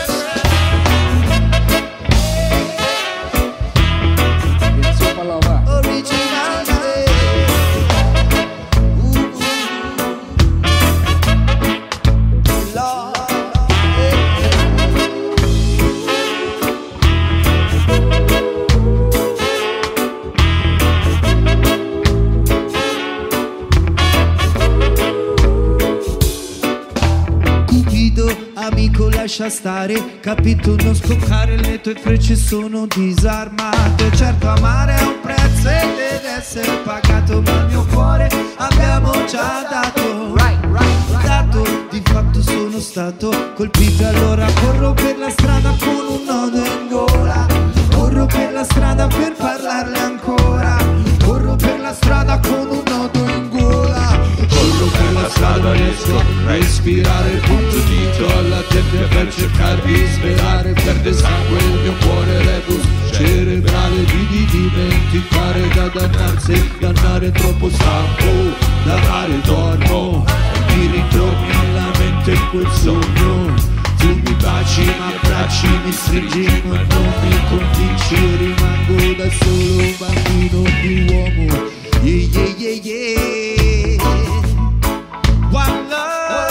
S10: lascia stare, capito, non scoccare, le tue frecce sono disarmate. Certo amare ha un prezzo e deve essere pagato, ma il mio cuore abbiamo già dato. Dato, di fatto sono stato colpito, allora corro per la strada con un nodo in gola. Corro per la strada per parlarle ancora. Corro per la strada con un nodo in gola. Corro per la strada, riesco a respirare il punto dito alla tempia per cercare di svelare. Perde sangue il mio cuore, rebus cerebrale di, di dimenticare, da dannarsi, dannare troppo stanco, da dare dormo. Mi ritorni nella mente in quel sogno. Tu mi baci, mi abbracci, mi stringi, ma non mi convinci. Rimango da solo un bambino più uomo. Yeah, yeah, yeah, yeah. One love.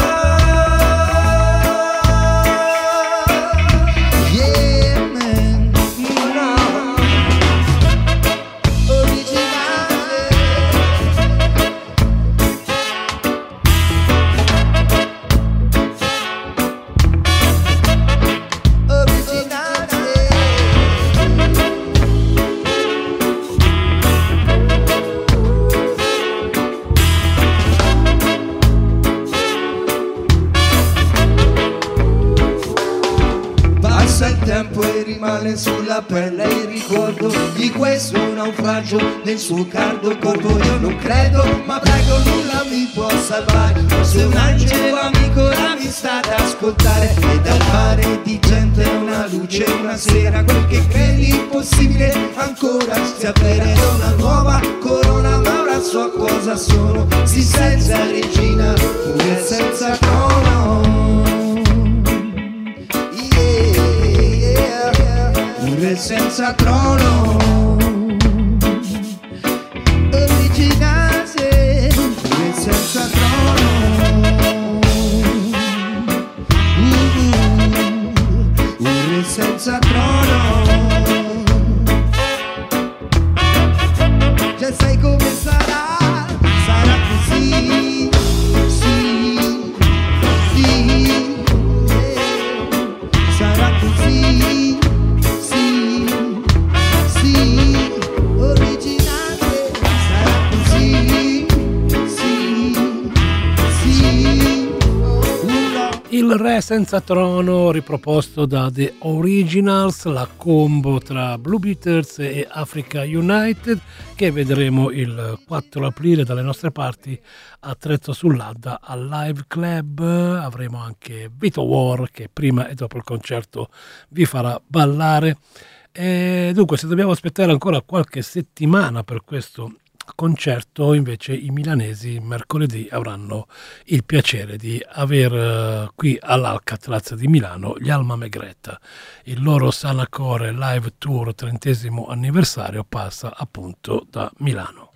S10: Yeah, man. No. Originale. Passa il tempo e rimane sulla pelle il ricordo di questo naufragio nel suo caldo corpo. Io non credo, ma prego nulla mi può salvare. Se un angelo amico ora mi sta ad ascoltare, e dal mare di gente una luce una sera, quel che credi impossibile ancora si avvera una nuova corona. Ma ora so cosa sono, sì, senza regina, pure senza
S2: senza trono, originale, pure senza trono, uh-uh, pure senza trono. Già sai come sarà, sarà così, sì, sì, eh, sarà così, sì, sì, originale, sarà così, sì, sì, una.
S8: Il re senza trono, riproposto da The Originals, la combo tra Blue Beaters e Africa United, che vedremo il quattro aprile dalle nostre parti a Trezzo sull'Adda al Live Club. Avremo anche Vito War che prima e dopo il concerto vi farà ballare. E dunque, se dobbiamo aspettare ancora qualche settimana per questo concerto, invece i milanesi mercoledì avranno il piacere di aver uh, qui all'Alcatraz di Milano gli Alma Megretta. Il loro Sanacore Live Tour trentesimo anniversario passa appunto da Milano.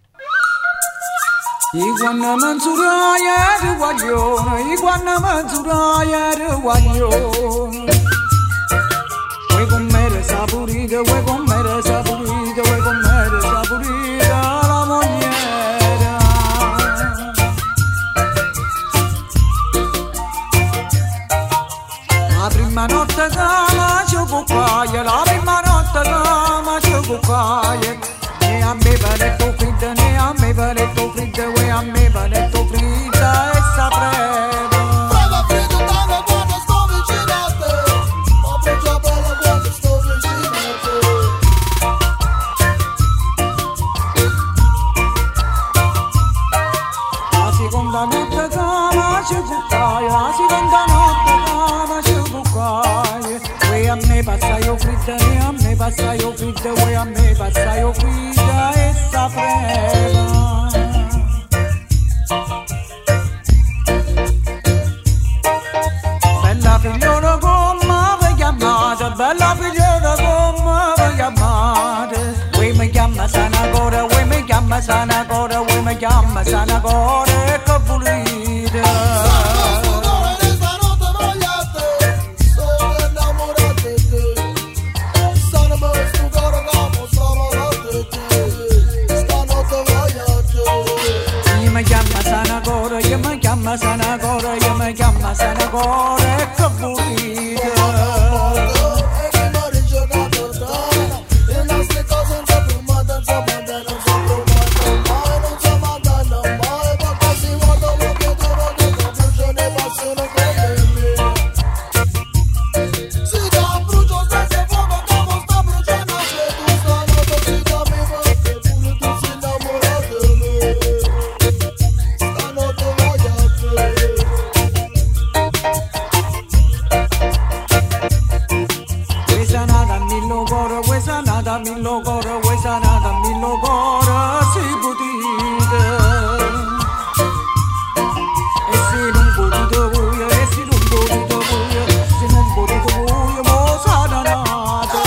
S3: Iguana manzuraya de guaglione, iguana manzuraya de guaglione. Vuoi con me de saporita, vuoi con me de saporita, vuoi con me de saporita la mogliera. La prima notte sama ci cuccaia, la prima notte sama ci cuccaia. Ne a me va letto fritta, ne a me va letto fritta, vuoi a me va letto fritta e sapremo.
S2: Brava fritta, tana buona, sto vicino a te, ma per già bella buona, sto vicino a te.
S3: La seconda notte sama ci cuccaia, la seconda notte sama ci cuccaia. Vuoi a me passa io fritta, ne a me passa io fritta, vuoi a me passa io fritta e sapremo. Bella figliona come vi chiamate, bella figliona come vi chiamate. Vuoi mi chiama Sanacore, vuoi mi chiama Sanacore, vuoi mi chiama Sanacore, che volete? Io mi chiamo Sanacore, io mi chiamo Sanacore, che volete?
S2: E che muore giocato strano, le nostre cose non si promotano, non si mandano, non si promotano mai, non si mandano mai, perché si guarda lo che trovo che confusione possono come me. Si dà brucio senza fuoco, come sta bruciando, se tu stanotte si dà mi perché pure tu sei innamorato di me. Stanotte voglio a te.
S3: Questa nata a millo coro, questa nata a millo coro, questa nata a millo coro, si potete. E se non potete voi, e se non potete voi, se non potete voi, mo sarà nata.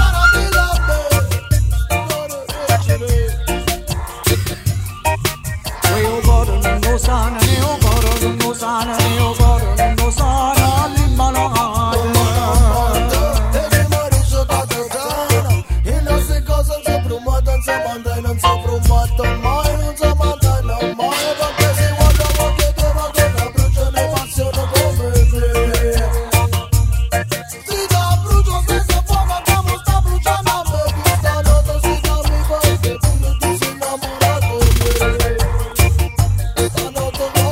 S3: E o coro non lo sana, e o coro non lo sana, e o coro non lo sana, l'immalata.
S2: E le nostre cose non si promotano, non si mandano, non si promotano mai, non si mandano mai, perché si guarda lo che trovo che la bruciano e passione come me. Si dà brucio senza fuoco, come sta bruciando a me, tu stanotte si dà mi perché pure tu sei innamorato di me. Stanotte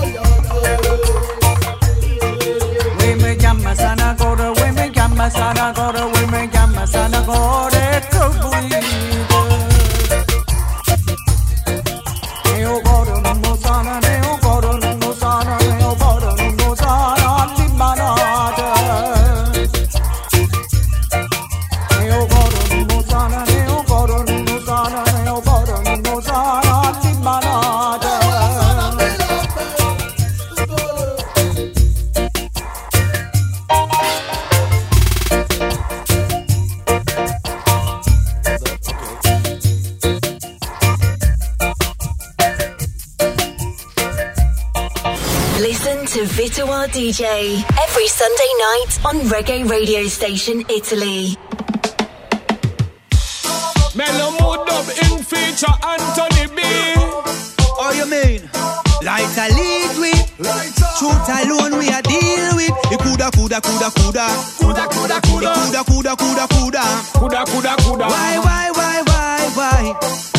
S1: Listen to Vito R D J every Sunday night on Reggae Radio Station Italy.
S4: Mellow Mood Dub in feature Anthony B.
S5: Oh, you mean? Light a lead with, truth alone we a deal with. You coulda, coulda, coulda, coulda,
S4: coulda, coulda, coulda,
S5: coulda, coulda, coulda, coulda,
S4: coulda, coulda, coulda.
S5: Why, why, why, why, why?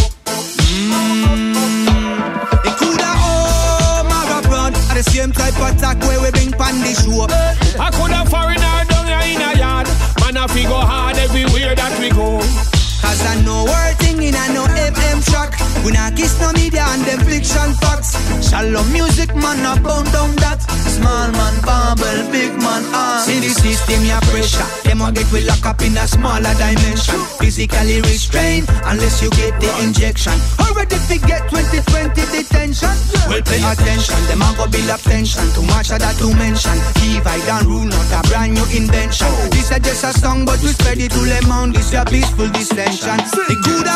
S5: Mmm. It coulda oh, Mara Brown. At the same type of attack where we bring pan the show.
S4: I coulda foreigner down here in a yard. Man, I figure hard everywhere that we go.
S5: Cause I know wording in a no F M track. We not kiss no media and them fiction facts. Shallow music man a bound down that. Small man bubble, big man arm. See the system ya pressure. Them a get we lock up in a smaller dimension. Physically restrained unless you get the injection. Already forget twenty twenty detention. Well pay attention. Them a go build up tension. Too much of that to mention. Divide and rule, not a brand new invention. This is just a song but we spread it to Le Monde. This is a peaceful dissension. They coulda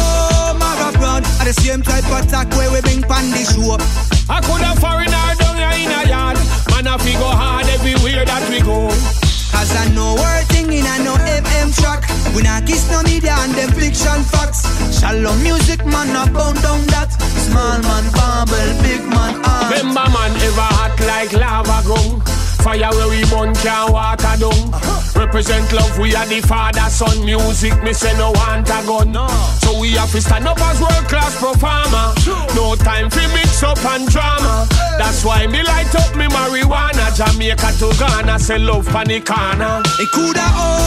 S5: oh Mara Brown. At the same type of attack where we bring pan the show.
S4: I coulda foreigner down here in a yard. Man a figure hard everywhere that we go.
S5: Cause I know wording in a no F M track. We not kiss no media and them fiction facts. Shallow music man a bound down that. Small man bubble, big man arm.
S4: Remember man ever hot like lava gun. Fire where we burn can't water down. Uh-huh. Represent love, we are the father son. Music, me say no want a gun. No. So we have to stand up as world class performer. Sure. No time for mix up and drama. Hey. That's why me light up me marijuana. Jamaica to Ghana, say love panicana.
S5: It coulda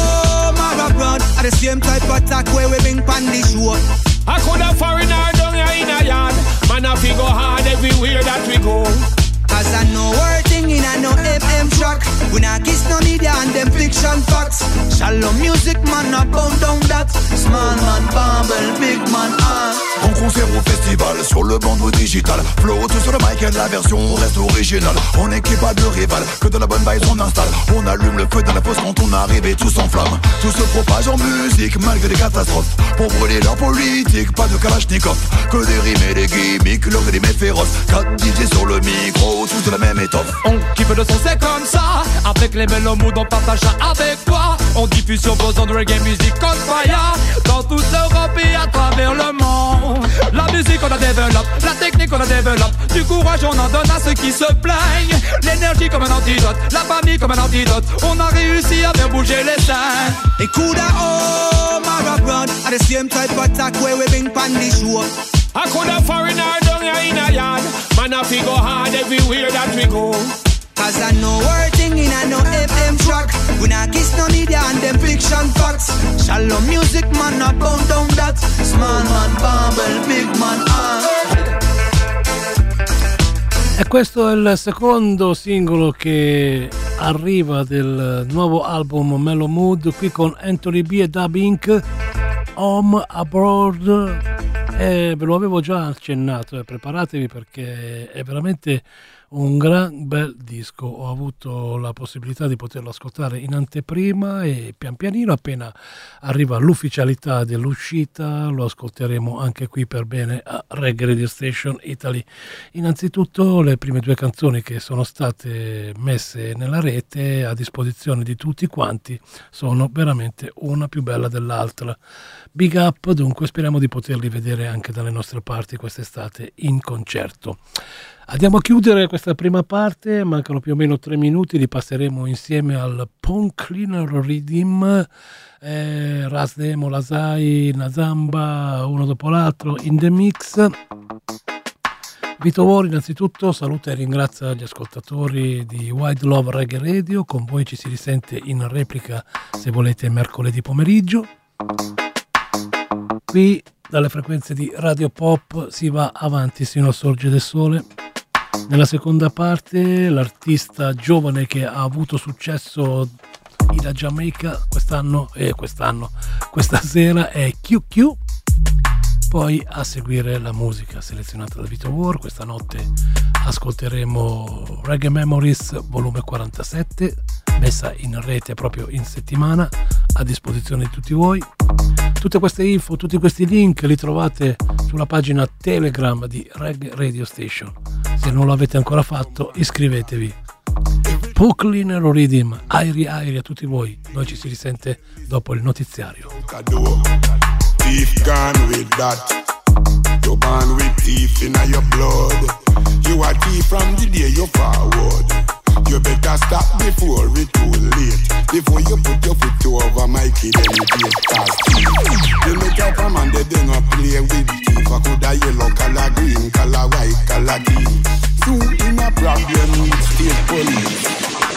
S5: oh Mara Brown. At the same type of attack where we bring pan the show.
S4: I coulda foreigner down here in a yard. Man a figure hard everywhere that we go.
S5: Cause I know wording in a no F M track. We not kiss no media and them fiction facts. Shallow music man a bound down that. Small man bubble, big man arm.
S6: En concert au festival, sur le bandeau digital. Flotte sur le mic et la version reste originale. On n'équipe pas de rival, que de la bonne vibe on installe. On allume le feu dans la fosse quand on arrive et tout s'enflamme. Tout se propage en musique malgré les catastrophes. Pour brûler leur politique, pas de Kalachnikov. Que des rimes et des gimmicks, le rythme est féroce. Quatre D J sur le micro, tous de la même étoffe.
S3: On kiffe le son, c'est comme ça. Avec les Mellow Mood, on partage ça avec toi. On diffuse sur vos ondes reggae music on fire. Dans toute l'Europe et à travers le monde. La musique on la développe, la technique on la développe. Du courage on en donne à ceux qui se plaignent. L'énergie comme un antidote, la famille comme un antidote. On a réussi à faire bouger les scènes.
S5: It coulda oh Mara Brown. At the same type of attack where we bring pan the show.
S4: I coulda foreigner down here in a yard. Man a figure hard everywhere that we go.
S5: Cause I know wording in a no F M track. We not kiss no media and them fiction facts. Shallow music man a bound down that. Small man bubble, big man arm.
S8: E questo è il secondo singolo che arriva del nuovo album Mellow Mood, qui con Anthony B e Dub Incorporated. Home Abroad. Eh, ve lo avevo già accennato, eh, preparatevi perché è veramente un gran bel disco. Ho avuto la possibilità di poterlo ascoltare in anteprima e pian pianino, appena arriva l'ufficialità dell'uscita, lo ascolteremo anche qui per bene a Reggae Radio Station Italy. Innanzitutto le prime due canzoni che sono state messe nella rete a disposizione di tutti quanti sono veramente una più bella dell'altra. Big up, dunque speriamo di poterli vedere anche dalle nostre parti quest'estate in concerto. Andiamo a chiudere questa prima parte, mancano più o meno tre minuti, li passeremo insieme al Punk Cleaner Rhythm, eh, Rasdemo, Lasai, Nazamba, uno dopo l'altro, in the mix. Vito Wori innanzitutto saluta e ringrazia gli ascoltatori di Wide Love Reggae Radio, con voi ci si risente in replica se volete mercoledì pomeriggio. Qui dalle frequenze di Radio Pop si va avanti sino al sorgere del sole. Nella seconda parte l'artista giovane che ha avuto successo in Giamaica quest'anno e eh, quest'anno questa sera è Q Q. Poi a seguire la musica selezionata da Vito War. Questa notte ascolteremo Reggae Memories volume quarantasette, messa in rete proprio in settimana, a disposizione di tutti voi. Tutte queste info, tutti questi link li trovate sulla pagina Telegram di Reggae Radio Station. Se non lo avete ancora fatto, iscrivetevi. Brooklyn Rhythm, airi airi a tutti voi. Noi ci si risente dopo il notiziario.
S16: Thief gone with that. You born with thief in your blood. You are thief from the day you forward. You better stop before it's too late. Before you put your foot over my kid and you get past thief. You make up a man they don't play with thief. I could have yellow color, green color, white color thief. Two in a problem with state police.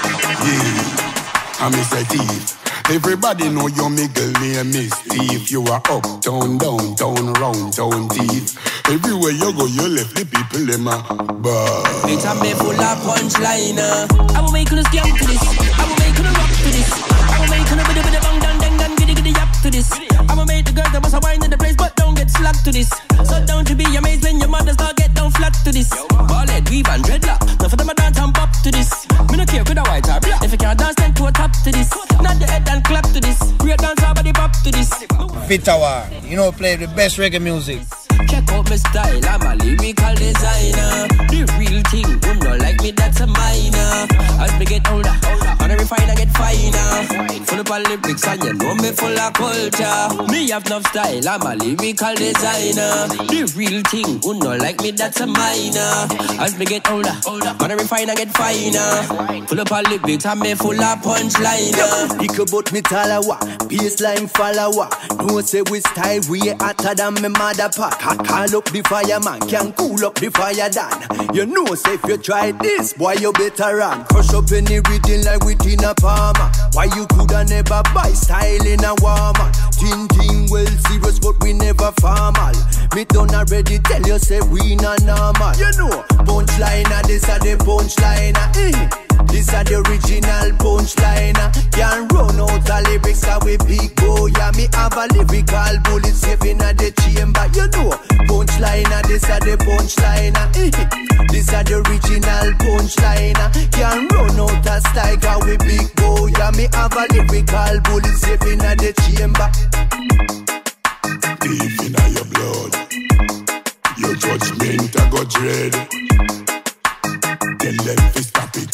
S16: Yeah, I'm a thief. Everybody know your middle name is thief. You are uptown, downtown, round town thief. Everywhere you go, you left the people them a bad.
S7: Bitch, I'm full of punchliner. I will make you scam to this. I will make you rock to this. I will make you bidi bidi bang dang dang dang giddy giddy yap to this. I will make the girls that must have wine in the place, but don't get slapped to this. So don't you be amazed when your mother start get down flat to this. Ballhead, weave and dreadlock. Now for them I dance and pop to this. Me no care with a white or black. If you can't dance, then to a top to this. Not the head and clap to this. Great dance, body pop to this.
S13: Vitawa, you know, play the best reggae music.
S7: Check out my style, I'm a lyrical designer. The real thing, who not like me, that's a minor. As me get older, and I refine, I get finer. Full of lyrics and you know me full of culture. Me have enough style, I'm a lyrical designer. The real thing, who not like me, that's a minor. As me get older, and I refine, I get finer. Full of lyrics and me full of punchliner.
S5: Pick about me talawa, baseline follower. No say we style, we hotter than me mother pack. Call up the fireman, can cool up the fire down. You know, say if you try this, boy, you better run. Crush up any reading like within a palmer. Why you coulda never buy style in a warmer? Ting ting well serious, but we never formal. Me done already tell you, say we not normal. You know, punchliner, this are the punchliner. Eh. This are the original punchliner. Can't run out the lyrics, cause we big boy. Yeah, me have a lyrical bullet safe in the chamber. You know, punchliner, this are the punchliner. This are the original punchliner. Can't run out the style, cause we big boy. Yeah, me have a lyrical bullet safe in the chamber.
S16: Deep in your blood, your judgment I got dread. Tell them to stop it.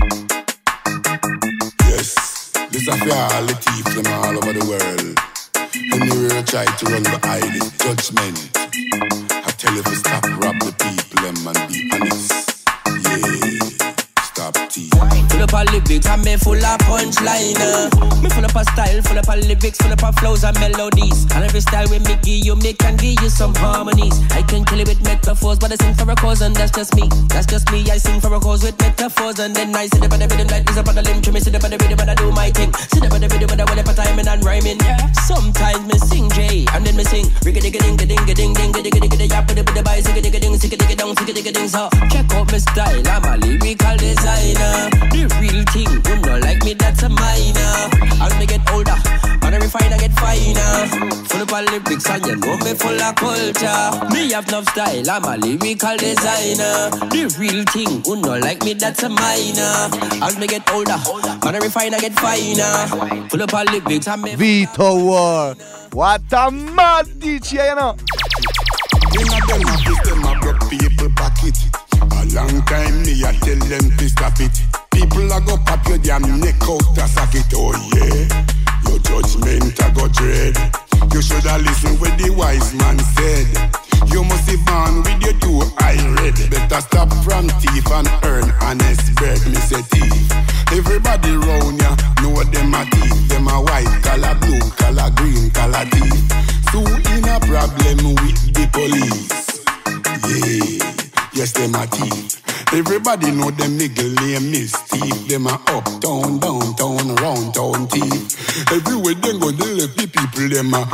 S16: Yes, this is for all the thieves them all over the world. Anywhere you try to run behind this judgment, I tell you to stop, rob the people them and be honest. Yeah, stop thief.
S7: Full up of lyrics and me full of punchliner. Me full up of style, full up of lyrics, full up of flows and melodies. And every style we me give you, me can give you some harmonies. I can kill it with metaphors, but I sing for a cause and that's just me. That's just me, I sing for a cause with metaphors. And then I sit up on the rhythm like this up on the limb. To me sit up on the rhythm but I do my thing. Sit up on the rhythm but I will up a timing and rhyming. Sometimes me sing J and then me sing rigga digga ding ding ding ding ding ding ding. Yeah, put it with the bicycle digga digga ding, digga digga dong, digga digga ding. So check out my style, I'm a lyrical designer. The real thing, who not like me, that's a minor. As me get older, and I refine, I get finer. Full of lyrics and you know me full of culture. Me have enough style, I'm a lyrical designer. The real thing, who not like me, that's a minor. As me get older, and I refine, I get finer. Full of lyrics and me
S17: Vito War. What a mad D J, you know.
S16: Them a them a fist, them a broke people pocket. A long time me a tell them to stop it. People a go pop your damn neck out a socket. Oh yeah, your judgment a go dread. You shoulda listen what the wise man said. You must be born with your two eye red. Better stop from thief and earn honest bread. Me say thief. Everybody round ya know them a thief. Them a white collar, blue collar, green collar thief. So in a problem with the police. Yeah, yes them a thief. Everybody know them nigga name is thief. Them a uptown, downtown, round town thief. Everywhere they go, they let the people them a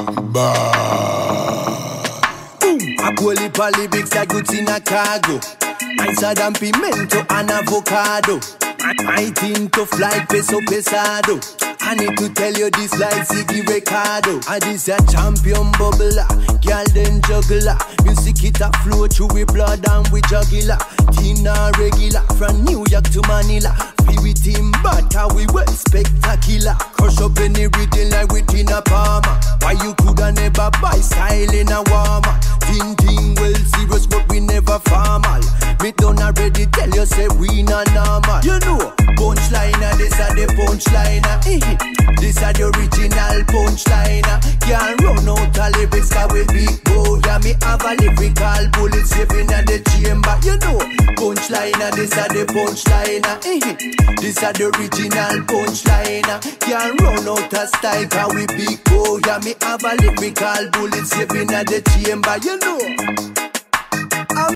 S16: bad.
S5: A bully polybics like goods in a cargo. Nicer than pimento and avocado. I think tough like peso pesado. I need to tell you this like Ziggy Ricardo. And this a champion bubbler, girl then juggler. Music it a flow through with blood and with jugular. Tina regular from New York to Manila. Be with him bad cause we well spectacular. Crush up any rhythm like within a palmer. Why you coulda never buy style in a warmer? Ting ting well serious but we never formal. We done already tell you say we not normal. You know, punchliner, this are the punchliner. This are the original punchliner. Can't run out of lyrics cause we big boy. Yeah, me have a lyrical bullet safe in the chamber. You know, punchliner, this are the punchliner. This are the original punchliner. Can't run out of style cause we big boy. Yeah, me have a lyrical bullet safe in the chamber. You know.